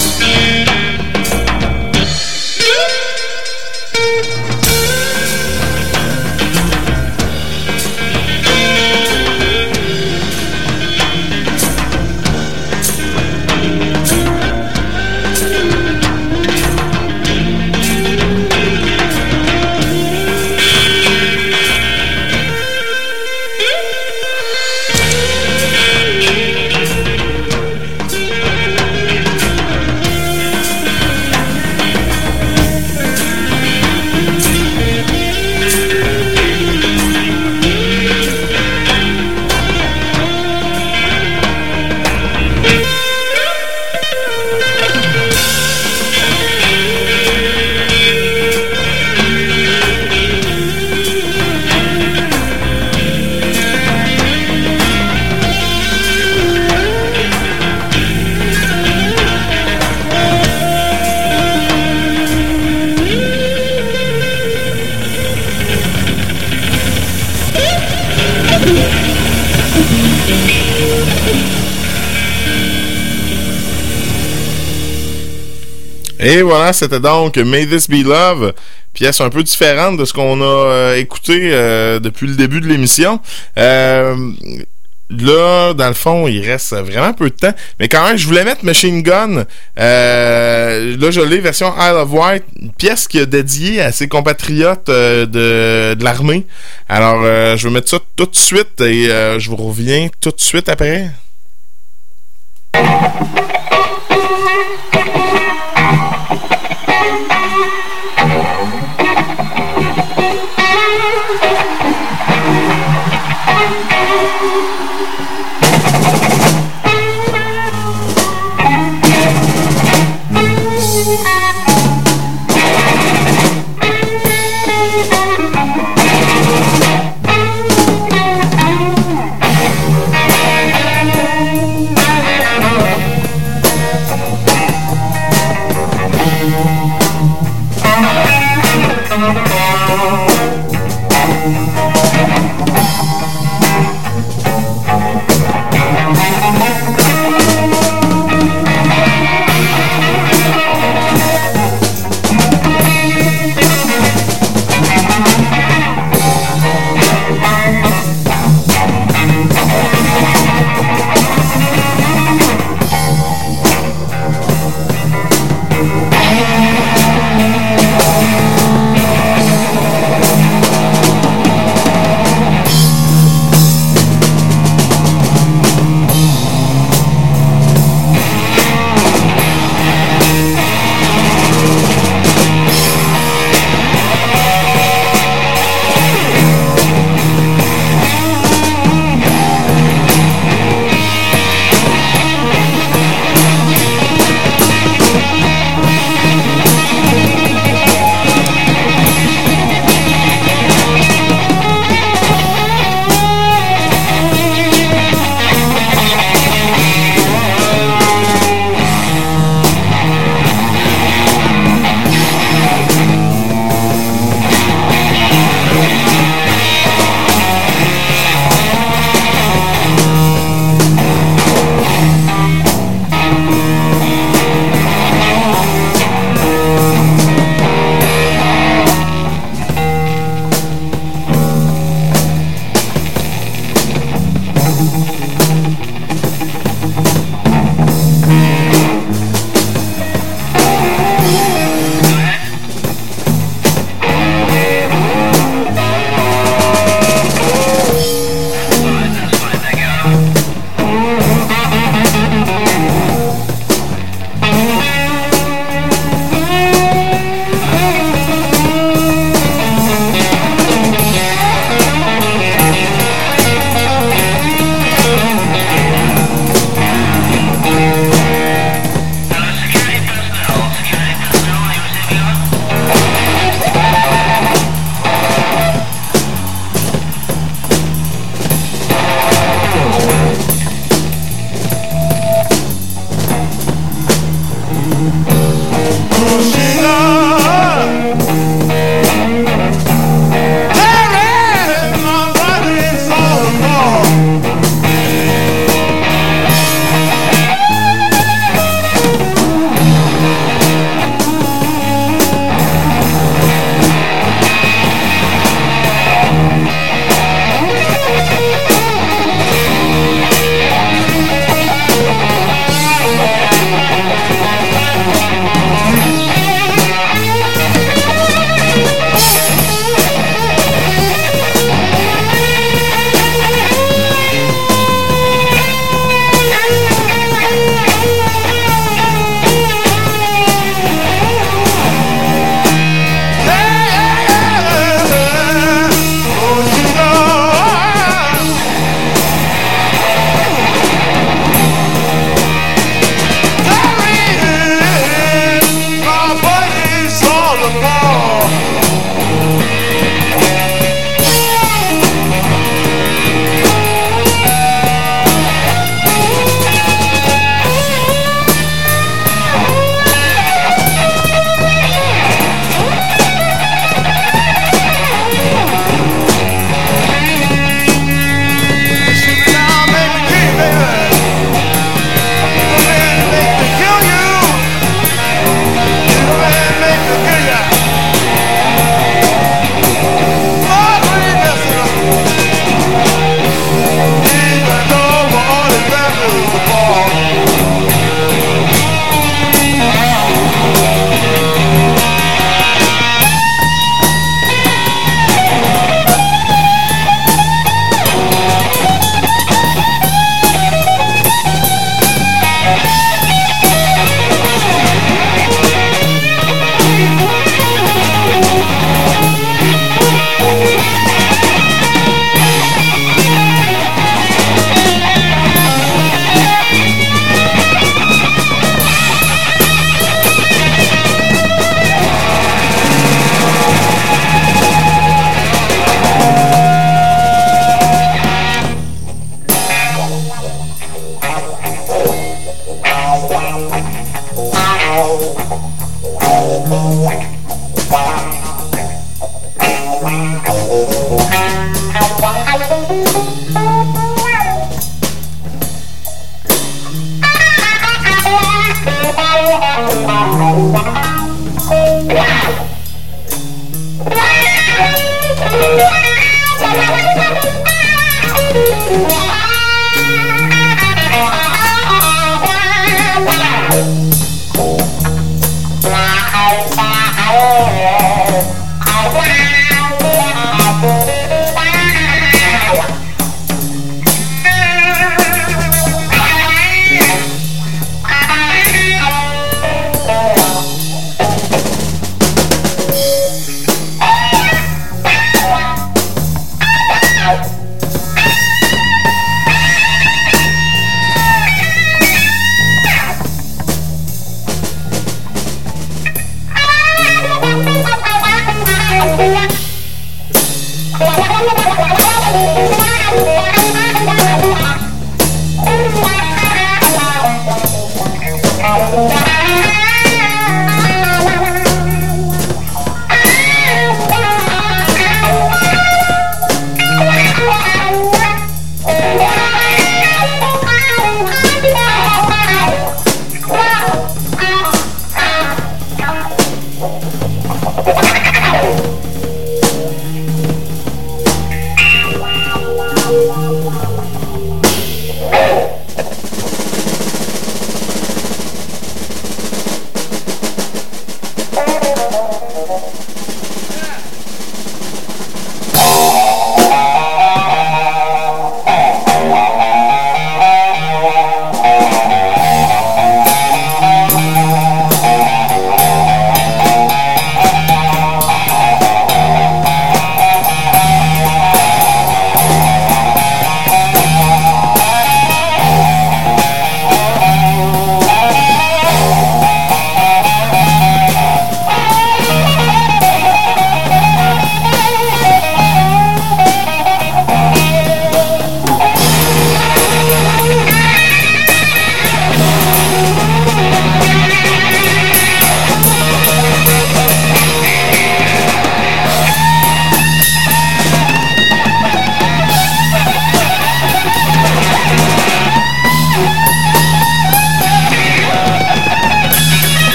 Et voilà, c'était donc May This Be Love, pièce un peu différente de ce qu'on a écouté depuis le début de l'émission. Là, dans le fond, il reste vraiment peu de temps, mais quand même, je voulais mettre Machine Gun. Là, je l'ai, version Isle of Wight, une pièce qui est dédiée à ses compatriotes de l'armée. Alors, je vais mettre ça tout de suite et je vous reviens tout de suite après.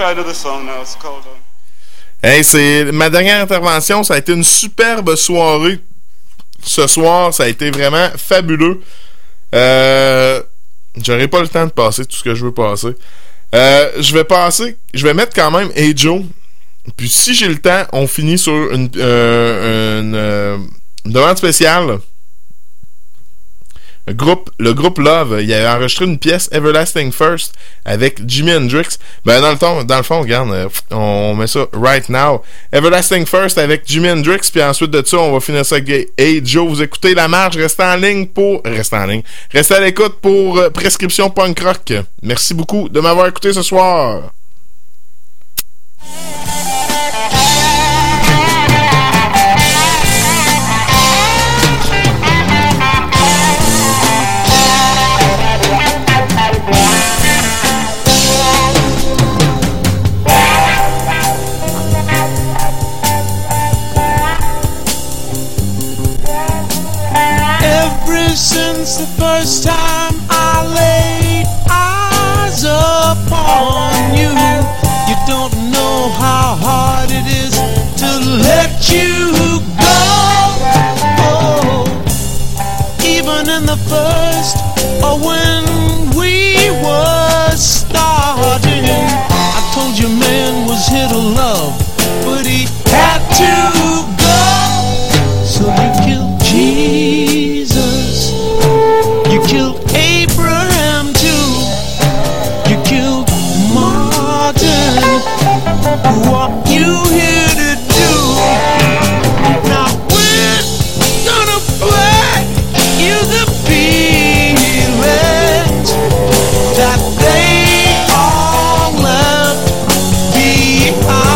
got another song now. It's called. Hey, c'est ma dernière intervention. Ça a été une superbe soirée. Ce soir, ça a été vraiment fabuleux. J'aurai pas le temps de passer tout ce que je veux passer. Je vais mettre quand même Hey Joe. Puis si j'ai le temps, on finit sur une demande spéciale. Le groupe Love, il a enregistré une pièce Everlasting First avec Jimi Hendrix. Ben dans le fond, regarde, on met ça right now. Everlasting First avec Jimi Hendrix, puis ensuite de ça, on va finir ça avec Hey Joe. Vous écoutez La Marge, restez à l'écoute pour Prescription Punk Rock. Merci beaucoup de m'avoir écouté ce soir. Since the first time I laid eyes upon you, you don't know how hard it is to let you go. Oh, even in the first, or when we were starting, I told you man was here to love, but he had to go. So you killed Jesus. You killed Abraham too. You killed Martin. What you here to do? Now we're gonna play you the feelings that they all left behind.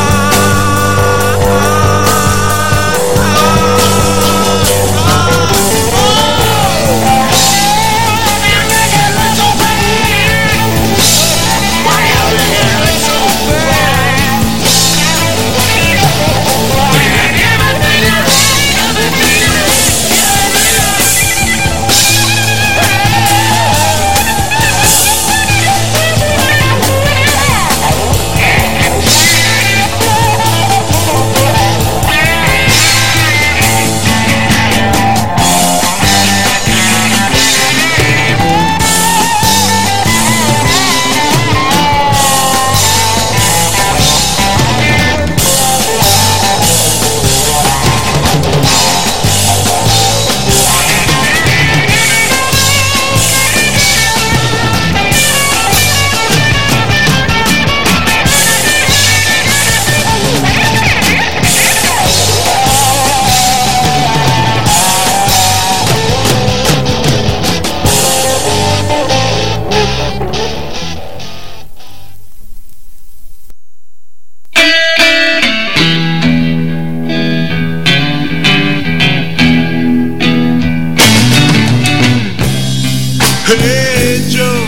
Hey Joe,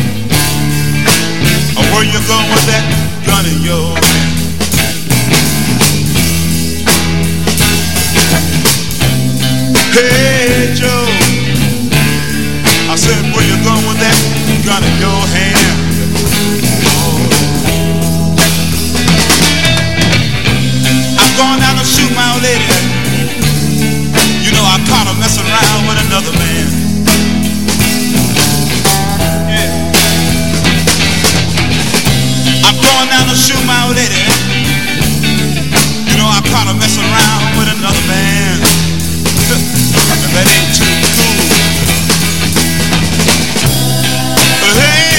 where you going with that gun of yours? Hey Joe, I said where you going with that gun in your hand? I'm going down to shoot my old lady. You know I caught her messing around with another man. Going down to shoot my old lady. You know I caught her messing around with another man. And that ain't too cool. But hey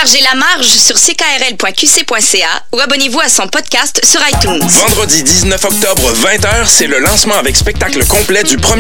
Téléchargez La Marge sur ckrl.qc.ca ou abonnez-vous à son podcast sur iTunes. Vendredi 19 octobre, 20h, c'est le lancement avec spectacle complet du premier